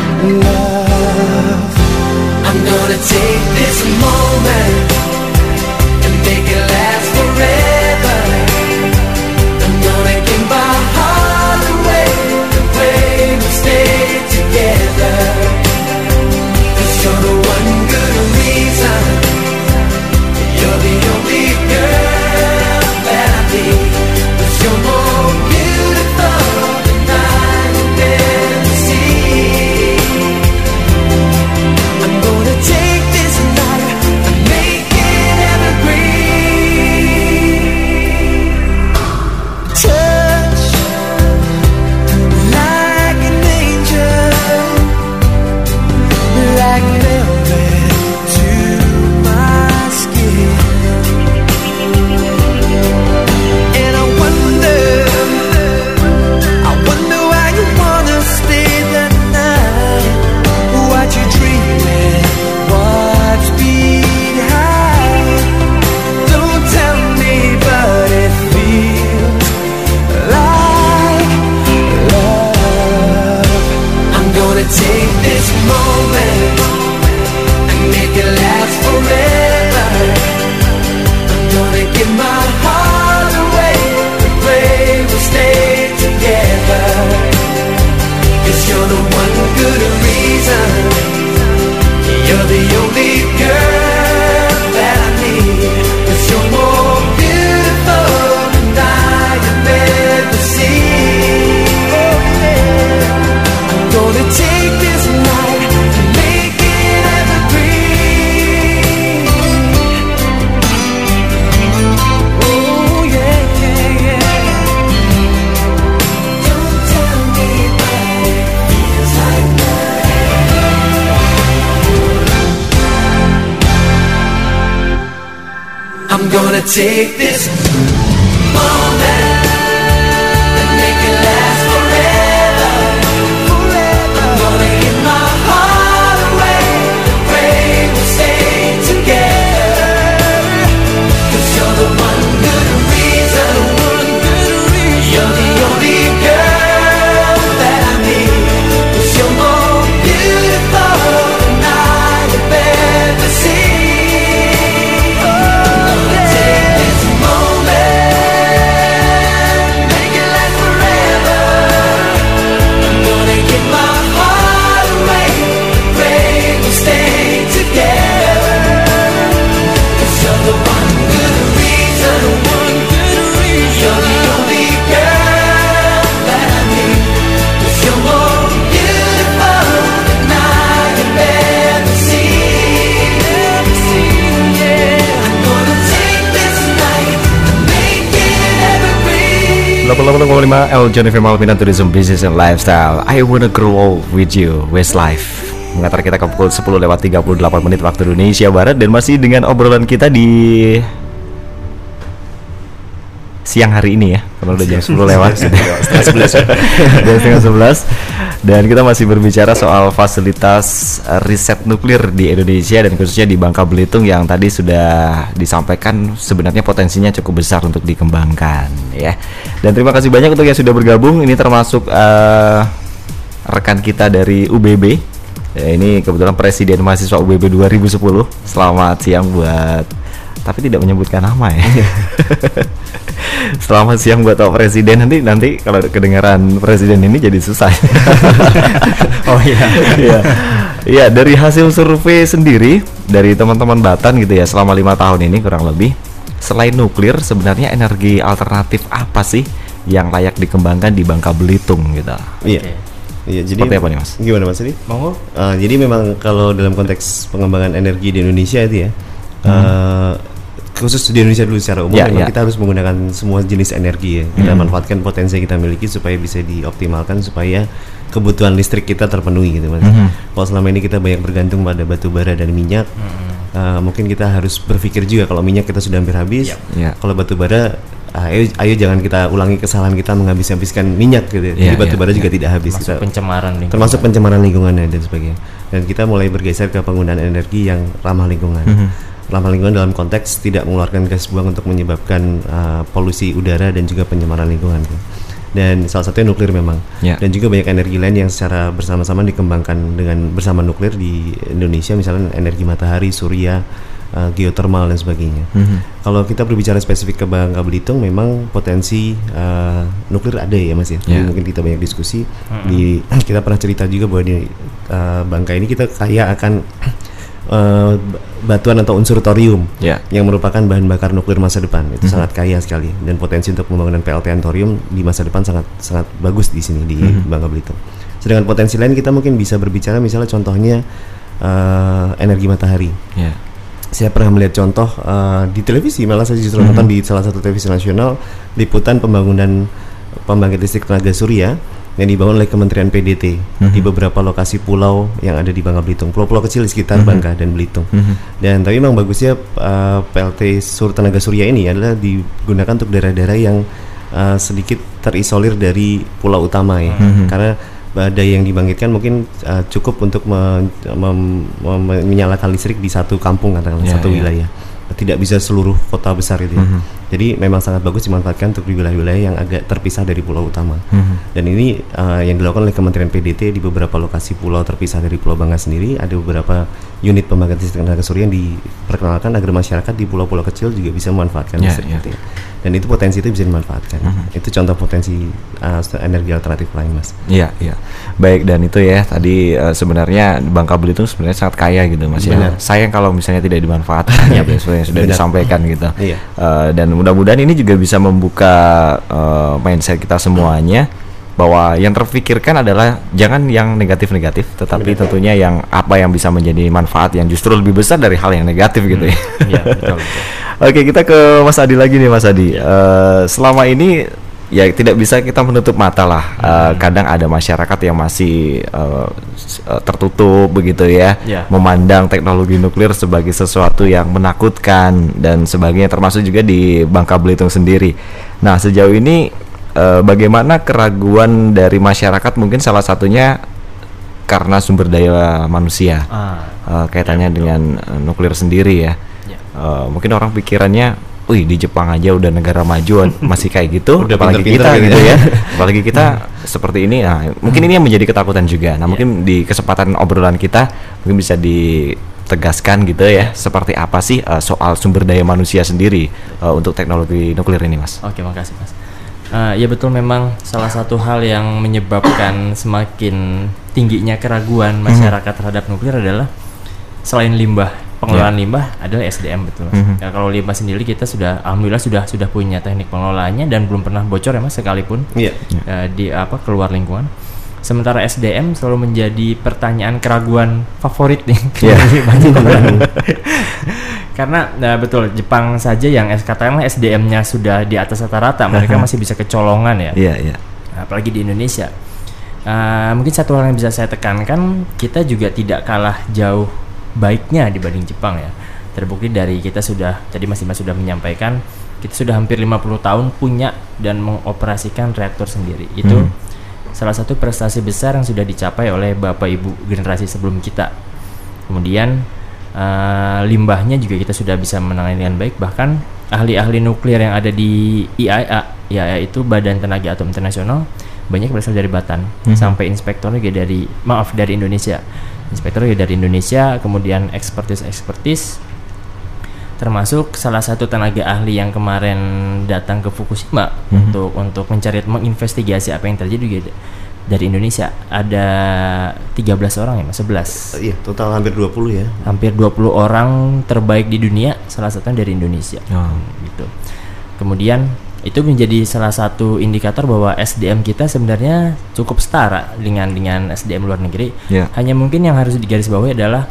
love. I'm gonna take this moment and make it last forever. I'm gonna give my heart away the way we stay together. 'Cause you're the one good reason. You're the only girl that I need. 'Cause you're more beautiful than I could ever gonna take this moment and make it last forever. I'm gonna give my heart away, pray we'll stay together. 'Cause you're the one good reason, you're the only girl that I need. 'Cause you're more beautiful than I have ever seen. I'm gonna take this moment, make it last forever. I'm gonna give my heart away, pray we'll stay together. 'Cause you're the one good reason, you're the only girl that I need. 'Cause you're more beautiful than I have ever seen. Yeah, I'm gonna take this night and make it evergreen. 88,5 Eljon FM Malminan Tourism Business and Lifestyle. I wanna grow old with you, Westlife. Mengantar kita ke pukul 10:38 waktu Indonesia Barat. Dan masih dengan obrolan kita di siang hari ini ya, karena udah jam 10 lewat Setengah 11 ya. Jam setengah 11. Dan kita masih berbicara soal fasilitas riset nuklir di Indonesia dan khususnya di Bangka Belitung yang tadi sudah disampaikan sebenarnya potensinya cukup besar untuk dikembangkan ya. Dan terima kasih banyak untuk yang sudah bergabung. Ini termasuk rekan kita dari UBB ya, ini kebetulan Presiden Mahasiswa UBB 2010. Selamat siang buat, tapi tidak menyebutkan nama ya. Selamat siang buat Pak Presiden. Nanti kalau kedengaran Presiden ini jadi susah. Oh iya. Iya. Iya, dari hasil survei sendiri dari teman-teman Batan gitu ya, selama 5 tahun ini kurang lebih, selain nuklir sebenarnya energi alternatif apa sih yang layak dikembangkan di Bangka Belitung gitu. Iya. Iya, jadi Seperti apa nih, Mas? Gimana Mas ini? Monggo. Jadi memang kalau dalam konteks pengembangan energi di Indonesia itu ya, khusus di Indonesia dulu secara umum, memang kita harus menggunakan semua jenis energi ya. Kita manfaatkan potensi yang kita miliki supaya bisa dioptimalkan supaya kebutuhan listrik kita terpenuhi gitu Mas. Kalau selama ini kita banyak bergantung pada batu bara dan minyak, mungkin kita harus berpikir juga kalau minyak kita sudah hampir habis, kalau batu bara ayo jangan kita ulangi kesalahan kita menghabis-habiskan minyak gitu. Jadi batu bara juga tidak habis. Termasuk pencemaran lingkungan. Termasuk pencemaran lingkungannya dan sebagainya. Dan kita mulai bergeser ke penggunaan energi yang ramah lingkungan. Ramah lingkungan dalam konteks tidak mengeluarkan gas buang untuk menyebabkan polusi udara dan juga pencemaran lingkungan. Dan salah satunya nuklir memang. Dan juga banyak energi lain yang secara bersama-sama dikembangkan dengan bersama nuklir di Indonesia, misalnya energi matahari, surya, geotermal dan sebagainya. Kalau kita berbicara spesifik ke Bangka Belitung, memang potensi nuklir ada ya Mas ya. Mungkin kita banyak diskusi. Kita pernah cerita juga bahwa di Bangka ini kita kaya akan batuan atau unsur thorium yang merupakan bahan bakar nuklir masa depan. Itu sangat kaya sekali, dan potensi untuk pembangunan PLTN thorium di masa depan sangat bagus di sini di Bangka Belitung. Sedangkan potensi lain kita mungkin bisa berbicara misalnya contohnya energi matahari. Saya pernah melihat contoh di televisi, malah saya justru nonton di salah satu televisi nasional liputan pembangunan pembangkit listrik tenaga surya yang dibangun oleh Kementerian PDT di beberapa lokasi pulau yang ada di Bangka Belitung, pulau-pulau kecil di sekitar Bangka dan Belitung. Dan tapi memang bagusnya PLT tenaga surya ini adalah digunakan untuk daerah-daerah yang sedikit terisolir dari pulau utama ya, karena daya yang dibangkitkan mungkin cukup untuk menyalakan listrik di satu kampung atau satu wilayah. Tidak bisa seluruh kota besar itu ya. Jadi memang sangat bagus dimanfaatkan untuk di wilayah-wilayah yang agak terpisah dari pulau utama. Dan ini yang dilakukan oleh Kementerian PDT di beberapa lokasi pulau terpisah dari Pulau Bangka sendiri. Ada beberapa unit pembangkit listrik tenaga surya yang diperkenalkan agar masyarakat di pulau-pulau kecil juga bisa memanfaatkan listrik itu. Dan itu potensi itu bisa dimanfaatkan. Itu contoh potensi energi alternatif lain Mas. Iya. Baik, dan itu ya tadi sebenarnya Bangka Belitung sebenarnya sangat kaya gitu Mas ya. Sayang kalau misalnya tidak dimanfaatkan ya yang sudah disampaikan gitu. Dan mudah-mudahan ini juga bisa membuka mindset kita semuanya bahwa yang terpikirkan adalah jangan yang negatif-negatif, tetapi tentunya yang apa yang bisa menjadi manfaat yang justru lebih besar dari hal yang negatif gitu ya. Iya, betul. Oke, kita ke Mas Adi lagi nih Mas Adi. Selama ini ya tidak bisa kita menutup mata lah. Kadang ada masyarakat yang masih tertutup begitu ya, memandang teknologi nuklir sebagai sesuatu yang menakutkan dan sebagainya, termasuk juga di Bangka Belitung sendiri. Nah, sejauh ini bagaimana keraguan dari masyarakat, mungkin salah satunya karena sumber daya manusia, kaitannya dengan nuklir sendiri ya. Mungkin orang pikirannya, wih di Jepang aja udah negara maju masih kayak gitu, apalagi kita gitu ya. Apalagi kita seperti ini. Nah, mungkin ini yang menjadi ketakutan juga. Nah, mungkin di kesempatan obrolan kita mungkin bisa ditegaskan gitu ya, seperti apa sih soal sumber daya manusia sendiri untuk teknologi nuklir ini, Mas? Oke, makasih Mas. Ya betul, memang salah satu hal yang menyebabkan semakin tingginya keraguan masyarakat terhadap nuklir adalah selain limbah, pengelolaan limbah adalah SDM, betul Mas. Ya, kalau limbah sendiri kita alhamdulillah sudah punya teknik pengelolaannya dan belum pernah bocor ya Mas, sekalipun di keluar lingkungan. Sementara SDM selalu menjadi pertanyaan keraguan favorit nih banyak orang. Karena betul, Jepang saja yang katakanlah SDM-nya sudah di atas rata-rata, mereka masih bisa kecolongan ya. Apalagi di Indonesia. Mungkin satu hal yang bisa saya tekankan, kita juga tidak kalah jauh baiknya dibanding Jepang ya. Terbukti dari kita tadi Mas Dimas sudah menyampaikan, kita sudah hampir 50 tahun punya dan mengoperasikan reaktor sendiri. Itu salah satu prestasi besar yang sudah dicapai oleh Bapak Ibu generasi sebelum kita. Kemudian limbahnya juga kita sudah bisa menangani dengan baik. Bahkan ahli-ahli nuklir yang ada di IAEA, itu Badan Tenaga Atom Internasional, banyak berasal dari Batam. Sampai inspektornya juga dari Indonesia. Inspektornya dari Indonesia, kemudian ekspertis, termasuk salah satu tenaga ahli yang kemarin datang ke Fukushima untuk menginvestigasi apa yang terjadi juga dari Indonesia. Ada 13 orang ya Mas, 11. Iya, total hampir 20 ya. Hampir 20 orang terbaik di dunia, salah satunya dari Indonesia. Gitu. Kemudian itu menjadi salah satu indikator bahwa SDM kita sebenarnya cukup setara dengan SDM luar negeri. Hanya mungkin yang harus digarisbawahi adalah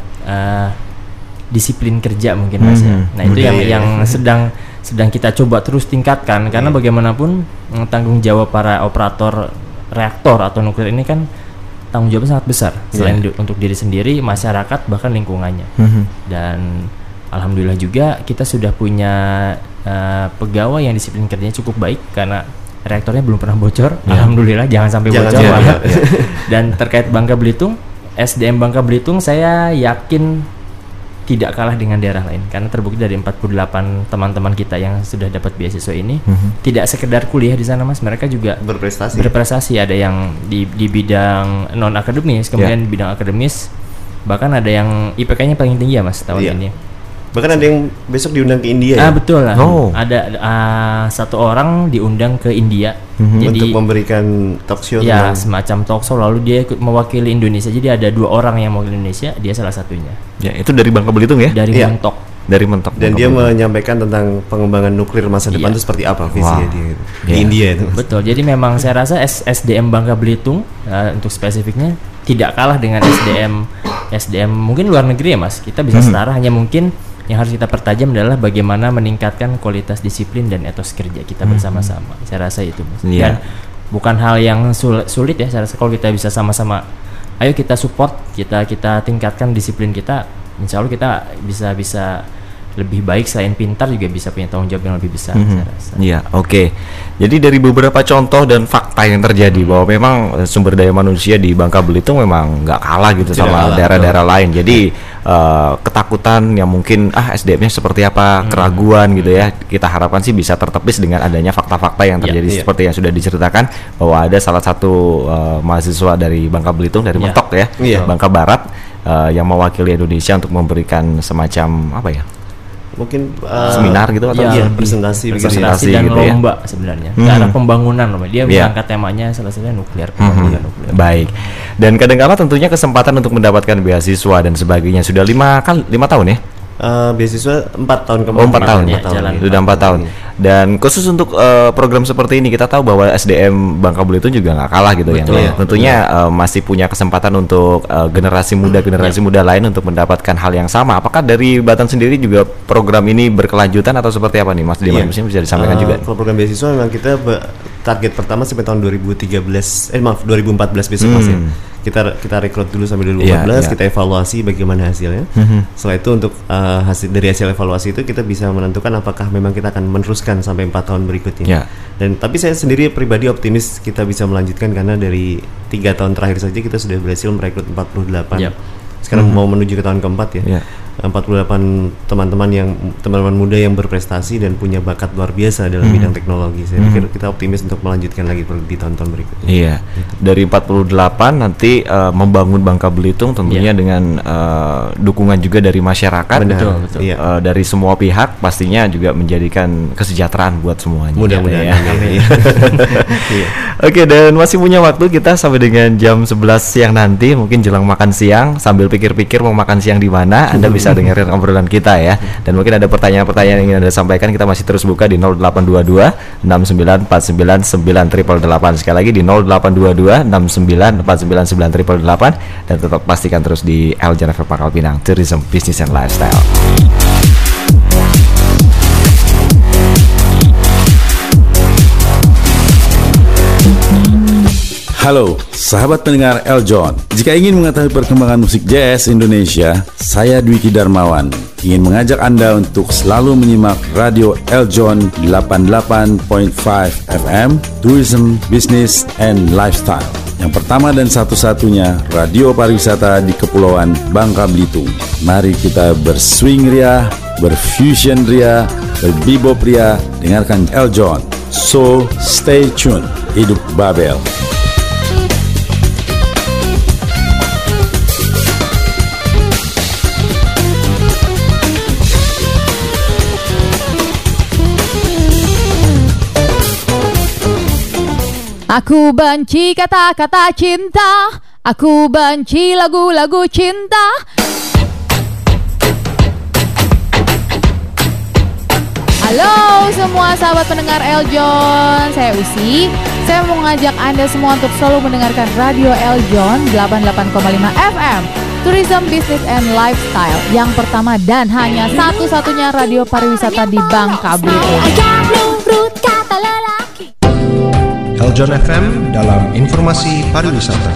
disiplin kerja mungkin Mas ya. Nah, itu yang sedang kita coba terus tingkatkan, karena bagaimanapun tanggung jawab para operator reaktor atau nuklir ini kan tanggung jawabnya sangat besar, selain untuk diri sendiri, masyarakat, bahkan lingkungannya. Dan alhamdulillah juga kita sudah punya pegawai yang disiplin kerjanya cukup baik, karena reaktornya belum pernah bocor. Alhamdulillah, jangan sampai bocor. Dan terkait Bangka Belitung, SDM Bangka Belitung saya yakin tidak kalah dengan daerah lain, karena terbukti dari 48 teman-teman kita yang sudah dapat beasiswa ini tidak sekedar kuliah di sana Mas, mereka juga berprestasi. Ada yang di bidang non akademis, kemudian bidang akademis, bahkan ada yang IPK-nya paling tinggi ya Mas tahun ini. Bahkan ada yang besok diundang ke India ya? Betul lah. Ada satu orang diundang ke India. Jadi, untuk memberikan talk show. Ya, semacam talk show, lalu dia ikut mewakili Indonesia. Jadi ada 2 orang yang mewakili Indonesia, dia salah satunya. Ya, itu dari Bangka Belitung ya? Dari Mentok. Dari Mentok. Dan dia menyampaikan tentang pengembangan nuklir masa depan itu seperti apa visinya dia gitu. Di India itu. Betul. Jadi memang saya rasa SDM Bangka Belitung untuk spesifiknya tidak kalah dengan SDM mungkin luar negeri ya Mas. Kita bisa setara, hanya mungkin yang harus kita pertajam adalah bagaimana meningkatkan kualitas disiplin dan etos kerja kita bersama-sama. Saya rasa itu Mas. Dan bukan hal yang sulit ya. Saya rasa kalau kita bisa sama-sama, ayo kita support, kita tingkatkan disiplin kita, insya Allah kita bisa lebih baik. Selain pintar juga bisa punya tanggung jawab yang lebih besar. Saya rasa. Iya, oke. Jadi dari beberapa contoh dan fakta yang terjadi bahwa memang sumber daya manusia di Bangka Belitung memang nggak kalah gitu sama daerah-daerah lain. Jadi ketakutan yang mungkin SDM-nya seperti apa, keraguan gitu ya, kita harapkan sih bisa tertepis dengan adanya fakta-fakta yang terjadi seperti yang sudah diceritakan, bahwa ada salah satu mahasiswa dari Bangka Belitung, dari Mentok ya, Bangka Barat, yang mewakili Indonesia untuk memberikan semacam apa ya, mungkin seminar gitu atau presentasi dan gitu lomba ya? Sebenarnya ke arah pembangunan lomba. Dia mengangkat temanya salah satunya nuklir. Baik. Dan kadang-kala tentunya kesempatan untuk mendapatkan beasiswa dan sebagainya sudah 5 tahun ya? Beasiswa 4 tahun kemarin. 4 tahun ya, sudah 4 tahun. Dan khusus untuk program seperti ini, kita tahu bahwa SDM Bangka Belitung juga nggak kalah gitu ya. Tentunya masih punya kesempatan untuk generasi muda lain untuk mendapatkan hal yang sama. Apakah dari Batam sendiri juga program ini berkelanjutan atau seperti apa nih Mas Dimas? Bisa disampaikan juga. Kalau program beasiswa memang kita target pertama sampai tahun 2014 besok Mas ya. Kita rekrut dulu sampai 2014, kita evaluasi bagaimana hasilnya. Setelah itu untuk dari hasil evaluasi itu kita bisa menentukan apakah memang kita akan meneruskan sampai 4 tahun berikutnya. Dan tapi saya sendiri pribadi optimis kita bisa melanjutkan karena dari 3 tahun terakhir saja kita sudah berhasil merekrut 48. Sekarang mau menuju ke tahun keempat ya. 48 teman-teman muda yang berprestasi dan punya bakat luar biasa dalam bidang teknologi. Saya pikir kita optimis untuk melanjutkan lagi di tahun-tahun berikutnya. Iya. Dari 48 nanti membangun Bangka Belitung tentunya dengan dukungan juga dari masyarakat. Betul. Dari semua pihak pastinya juga menjadikan kesejahteraan buat semuanya. Mudah-mudahan. Oke, dan masih punya waktu kita sampai dengan jam 11 siang nanti, mungkin jelang makan siang sambil pikir-pikir mau makan siang di mana, Anda bisa dengerin obrolan kita ya. Dan mungkin ada pertanyaan-pertanyaan yang ingin Anda sampaikan, kita masih terus buka di 0822 69499888. Sekali lagi di 0822 69499888, dan tetap pastikan terus di Eljon FM Pangkal Pinang, Tourism Business and Lifestyle. Halo, sahabat pendengar Eljon. Jika ingin mengetahui perkembangan musik jazz Indonesia, saya Dwiki Darmawan ingin mengajak Anda untuk selalu menyimak Radio Eljon 88.5 FM, Tourism, Business, and Lifestyle. Yang pertama dan satu-satunya radio pariwisata di Kepulauan Bangka Belitung. Mari kita berswing ria, berfusion ria, berbebop ria, dengarkan Eljon. So, stay tuned. Hidup Babel. Aku benci kata-kata cinta, aku benci lagu-lagu cinta. Halo semua sahabat pendengar Eljon, saya Usi. Saya mau mengajak Anda semua untuk selalu mendengarkan Radio Eljon 88,5 FM, Tourism, Business, and Lifestyle, yang pertama dan hanya satu-satunya radio pariwisata di Bangka Belitung. Eljon FM dalam informasi pariwisata.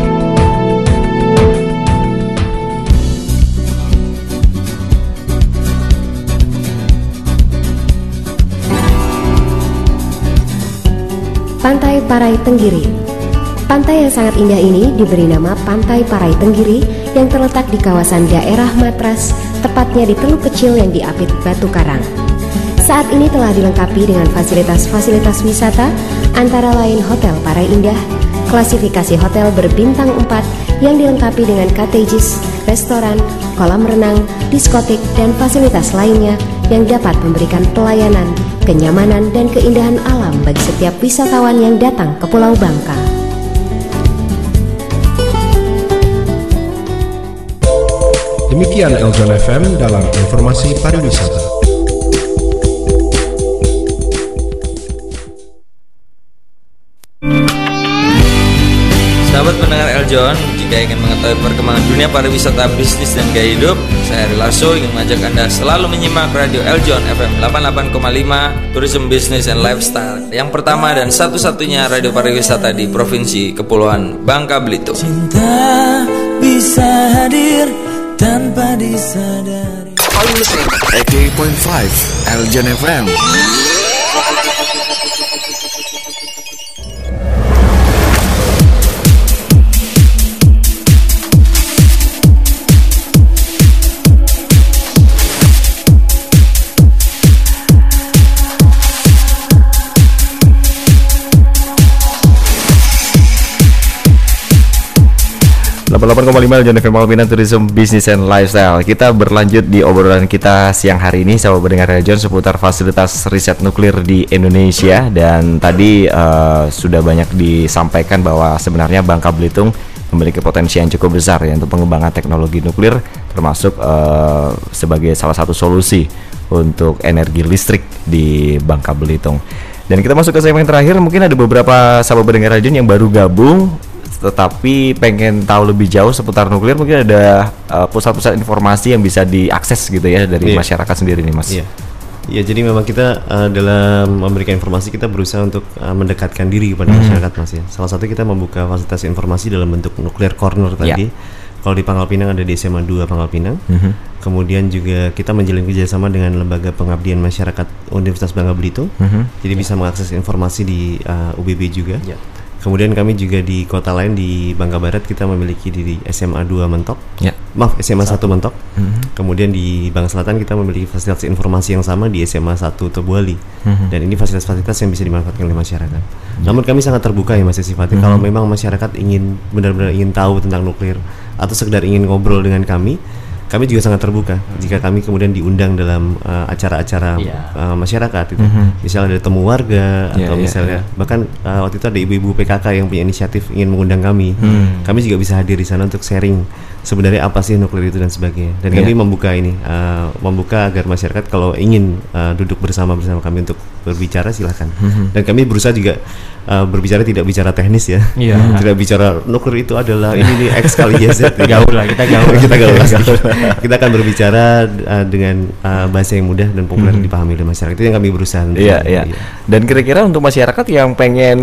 Pantai Parai Tenggiri. Pantai yang sangat indah ini diberi nama Pantai Parai Tenggiri yang terletak di kawasan daerah Matras, tepatnya di teluk kecil yang diapit batu karang. Saat ini telah dilengkapi dengan fasilitas-fasilitas wisata, antara lain Hotel Parai Indah, klasifikasi hotel berbintang 4 yang dilengkapi dengan cottages, restoran, kolam renang, diskotik, dan fasilitas lainnya yang dapat memberikan pelayanan, kenyamanan, dan keindahan alam bagi setiap wisatawan yang datang ke Pulau Bangka. Demikian Eljon FM dalam informasi pariwisata. Sahabat pendengar Eljon, jika ingin mengetahui perkembangan dunia pariwisata, bisnis, dan gaya hidup, saya Ari Larso ingin mengajak Anda selalu menyimak Radio Eljon FM 88,5, Tourism, Business, and Lifestyle, yang pertama dan satu-satunya radio pariwisata di Provinsi Kepulauan Bangka Belitung. Cinta bisa hadir tanpa disadari. 88.5 Eljon FM. Eljon FM Pangkal Pinang, Tourism, Business, and Lifestyle. Kita berlanjut di obrolan kita siang hari ini, sahabat pendengar Eljon, seputar fasilitas riset nuklir di Indonesia. Dan tadi sudah banyak disampaikan bahwa sebenarnya Bangka Belitung memiliki potensi yang cukup besar ya untuk pengembangan teknologi nuklir, termasuk sebagai salah satu solusi untuk energi listrik di Bangka Belitung. Dan kita masuk ke segmen terakhir. Mungkin ada beberapa sahabat pendengar Eljon yang baru gabung tetapi pengen tahu lebih jauh seputar nuklir. Mungkin ada pusat-pusat informasi yang bisa diakses gitu ya dari masyarakat sendiri nih, Mas. Ya, jadi memang kita dalam memberikan informasi kita berusaha untuk mendekatkan diri kepada masyarakat, Mas ya. Salah satu kita membuka fasilitas informasi dalam bentuk nuclear corner tadi. Kalau di Pangkal Pinang ada di SMA 2 Pangkal Pinang. Kemudian juga kita menjalin kerjasama dengan Lembaga Pengabdian Masyarakat Universitas Bangka Belitung. Jadi bisa mengakses informasi di UBB juga. Kemudian kami juga di kota lain di Bangka Barat kita memiliki di SMA 2 Mentok. SMA 1 Mentok. Kemudian di Bangka Selatan kita memiliki fasilitas informasi yang sama di SMA 1 Tobuali. Dan ini fasilitas-fasilitas yang bisa dimanfaatkan oleh masyarakat. Namun kami sangat terbuka ya Mas sifatnya. Kalau memang masyarakat ingin benar-benar ingin tahu tentang nuklir atau sekedar ingin ngobrol dengan kami juga sangat terbuka. Jika kami kemudian diundang dalam acara-acara masyarakat itu, misalnya ada temu warga atau misalnya bahkan waktu itu ada ibu-ibu PKK yang punya inisiatif ingin mengundang kami juga bisa hadir di sana untuk sharing sebenarnya apa sih nuklir itu dan sebagainya. Dan kami membuka agar masyarakat kalau ingin duduk bersama kami untuk berbicara silahkan. Dan kami berusaha juga berbicara tidak bicara teknis ya, tidak bicara nuklir itu adalah ini X kali Y Z. Gaul lah, kita gaul. Kita akan berbicara dengan bahasa yang mudah dan populer dipahami oleh masyarakat. Itu yang kami berusaha. Dan kira-kira untuk masyarakat yang pengen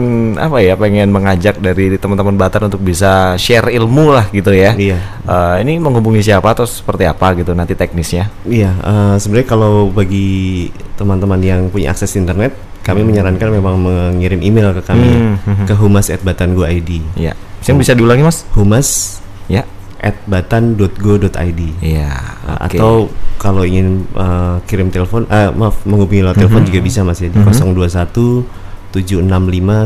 mengajak dari teman-teman Batar untuk bisa share ilmu lah gitu ya. Ini menghubungi siapa atau seperti apa gitu nanti teknisnya? Sebenarnya kalau bagi teman-teman yang punya akses internet, kami menyarankan memang mengirim email ke kami ke humas@batan.go.id. Yang bisa diulangi Mas? Humas @batan.go.id. Atau kalau ingin kirim telepon, menghubungi lewat telepon juga bisa Mas ya di 021 765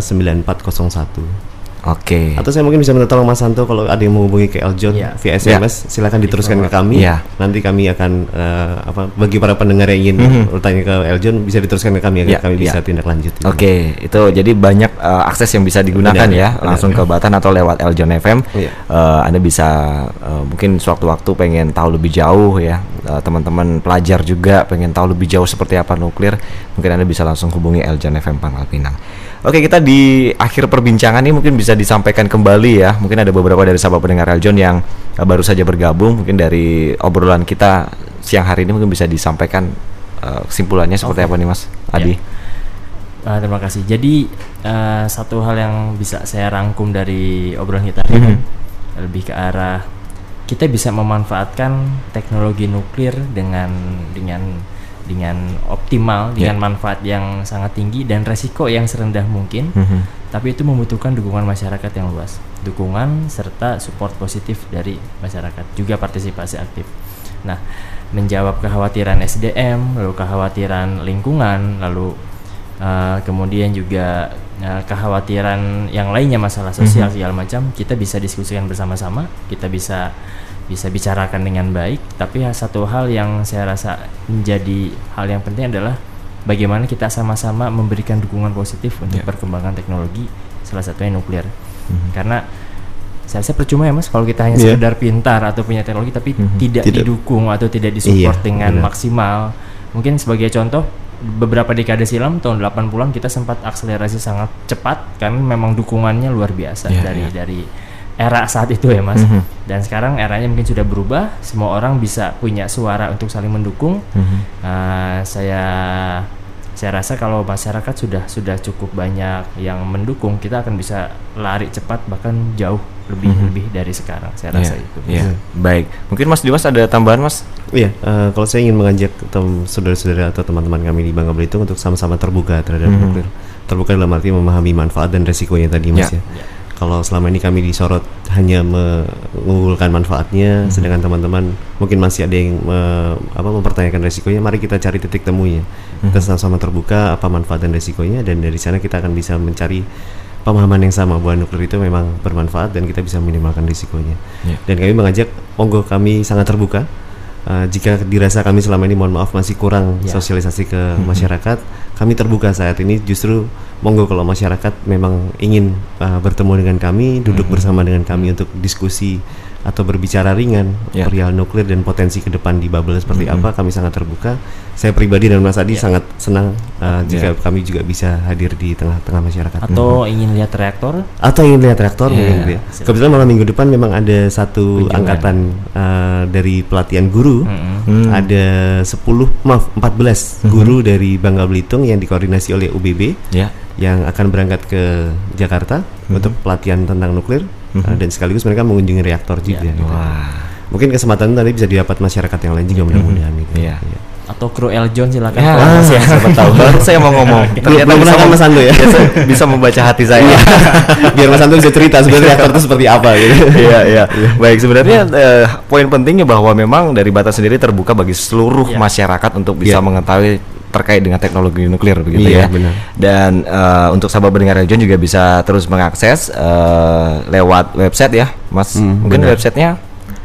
9401. Atau saya mungkin bisa minta tolong Mas Santo kalau ada yang menghubungi ke Eljon via SMS, silakan diteruskan ke kami. Nanti kami akan bagi para pendengar yang ingin bertanya ke Eljon bisa diteruskan ke kami agar kami bisa tindak lanjut. Itu jadi banyak akses yang bisa digunakan langsung ke Batan atau lewat Eljon FM. Anda bisa mungkin sewaktu-waktu pengen tahu lebih jauh ya, teman-teman pelajar juga pengen tahu lebih jauh seperti apa nuklir, mungkin Anda bisa langsung hubungi Eljon FM Pangkal Pinang. Kita di akhir perbincangan ini mungkin bisa disampaikan kembali ya. Mungkin ada beberapa dari sahabat pendengar Eljon yang baru saja bergabung. Mungkin dari obrolan kita siang hari ini mungkin bisa disampaikan kesimpulannya seperti apa nih Mas Adi? Terima kasih. Jadi satu hal yang bisa saya rangkum dari obrolan kita ini lebih ke arah kita bisa memanfaatkan teknologi nuklir dengan optimal, dengan manfaat yang sangat tinggi dan resiko yang serendah mungkin. Tapi itu membutuhkan dukungan masyarakat yang luas, dukungan serta support positif dari masyarakat, juga partisipasi aktif. Nah, menjawab kekhawatiran SDM, lalu kekhawatiran lingkungan, lalu kemudian juga kekhawatiran yang lainnya, masalah sosial segala macam, kita bisa diskusikan bersama-sama, kita bisa bicarakan dengan baik. Tapi satu hal yang saya rasa menjadi hal yang penting adalah bagaimana kita sama-sama memberikan dukungan positif untuk perkembangan teknologi, salah satunya nuklir. Karena saya rasa percuma ya Mas kalau kita hanya sekedar pintar atau punya teknologi tapi tidak didukung atau tidak disupport dengan maksimal. Mungkin sebagai contoh, beberapa dekade silam tahun 80-an kita sempat akselerasi sangat cepat karena memang dukungannya luar biasa dari era saat itu ya Mas. Dan sekarang eranya mungkin sudah berubah, semua orang bisa punya suara untuk saling mendukung. Saya rasa kalau masyarakat sudah cukup banyak yang mendukung, kita akan bisa lari cepat bahkan jauh lebih dari sekarang. Saya rasa itu. Baik, mungkin Mas Dimas ada tambahan Mas? Kalau saya ingin mengajak saudara-saudara atau teman-teman kami di Bangka Belitung untuk sama-sama terbuka terhadap nuklir. Terbuka dalam arti memahami manfaat dan resikonya tadi Mas ya. Kalau selama ini kami disorot hanya mengunggulkan manfaatnya, sedangkan teman-teman mungkin masih ada yang mempertanyakan resikonya, mari kita cari titik temunya. Kita sama-sama terbuka apa manfaat dan resikonya, dan dari sana kita akan bisa mencari pemahaman yang sama bahwa nuklir itu memang bermanfaat dan kita bisa minimalkan risikonya. Dan kami mengajak, monggo kami sangat terbuka. Jika dirasa kami selama ini mohon maaf masih kurang sosialisasi ke masyarakat, kami terbuka saat ini justru monggo kalau masyarakat memang ingin bertemu dengan kami, duduk bersama dengan kami untuk diskusi atau berbicara ringan perihal nuklir dan potensi ke depan di bubble seperti apa, kami sangat terbuka. Saya pribadi dan Mas Adi sangat senang jika kami juga bisa hadir di tengah-tengah masyarakat. Atau ingin lihat reaktor? Mungkin ya. Kebetulan malam minggu depan memang ada satu angkatan dari pelatihan guru, ada 14 guru dari Bangka Belitung yang dikoordinasi oleh UBB yang akan berangkat ke Jakarta untuk pelatihan tentang nuklir dan sekaligus mereka mengunjungi reaktor juga. Gitu. Mungkin kesempatan tadi bisa didapat masyarakat yang lain juga mudah-mudahan gitu. Atau kru Eljon silakan. Siapa tahu. Saya mau ngomong. Ternyata bisa Mas Ando ya. Bisa membaca hati saya. Biar Mas Ando bisa cerita sebenarnya reaktor itu seperti apa gitu. Iya. Baik, sebenarnya poin pentingnya bahwa memang dari Batan sendiri terbuka bagi seluruh masyarakat untuk bisa mengetahui terkait dengan teknologi nuklir begitu ya. Benar. Dan untuk sahabat pendengar Eljon juga bisa terus mengakses lewat website ya, Mas. Mungkin websitenya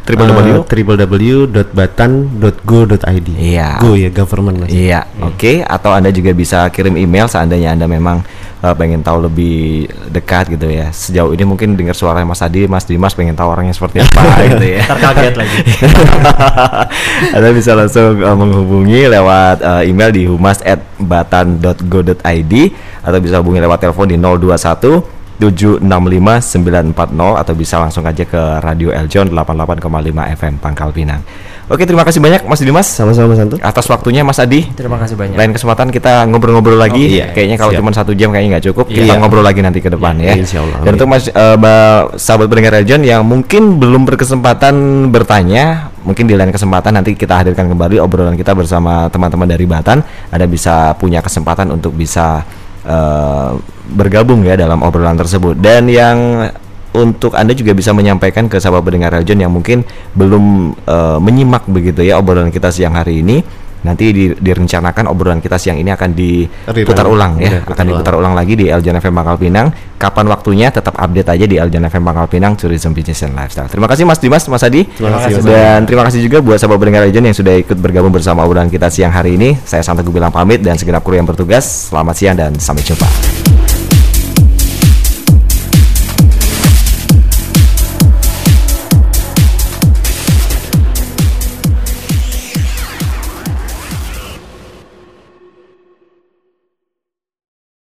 www.batan.go.id. Go ya, government Mas. Oke. Atau Anda juga bisa kirim email seandainya Anda memang pengen tahu lebih dekat gitu ya. Sejauh ini mungkin dengar suara Mas Adi, Mas Dimas pengen tahu orangnya seperti apa gitu ya. Terkaget lagi. Anda bisa langsung menghubungi lewat email di humas@batan.go.id atau bisa hubungi lewat telepon di 021 765 940 atau bisa langsung aja ke Radio Eljon 88,5 FM Pangkal Pinang. Oke, terima kasih banyak Mas Dimas. Sama-sama Mas Anto. Atas waktunya Mas Adi. Terima kasih banyak. Lain kesempatan kita ngobrol-ngobrol lagi. Kayaknya kalau cuma 1 jam kayaknya nggak cukup. Kita ngobrol lagi nanti ke depan ya. Insyaallah. Dan untuk sahabat pendengar Eljon yang mungkin belum berkesempatan bertanya, mungkin di lain kesempatan nanti kita hadirkan kembali obrolan kita bersama teman-teman dari Batan. Anda bisa punya kesempatan untuk bisa bergabung ya dalam obrolan tersebut. Dan yang untuk Anda juga bisa menyampaikan ke sahabat pendengar Eljon yang mungkin belum menyimak begitu ya obrolan kita siang hari ini. Nanti direncanakan obrolan kita siang ini akan diputar ulang ya, diputar ulang lagi di Eljon FM Pangkal Pinang. Kapan waktunya tetap update aja di Eljon FM Pangkal Pinang Tourism Business and Lifestyle. Terima kasih Mas Dimas, Mas Adi. Terima kasih. Dan terima kasih juga buat sahabat pendengar Eljon yang sudah ikut bergabung bersama obrolan kita siang hari ini. Saya Santo Gubilang pamit dan segenap kru yang bertugas. Selamat siang dan sampai jumpa.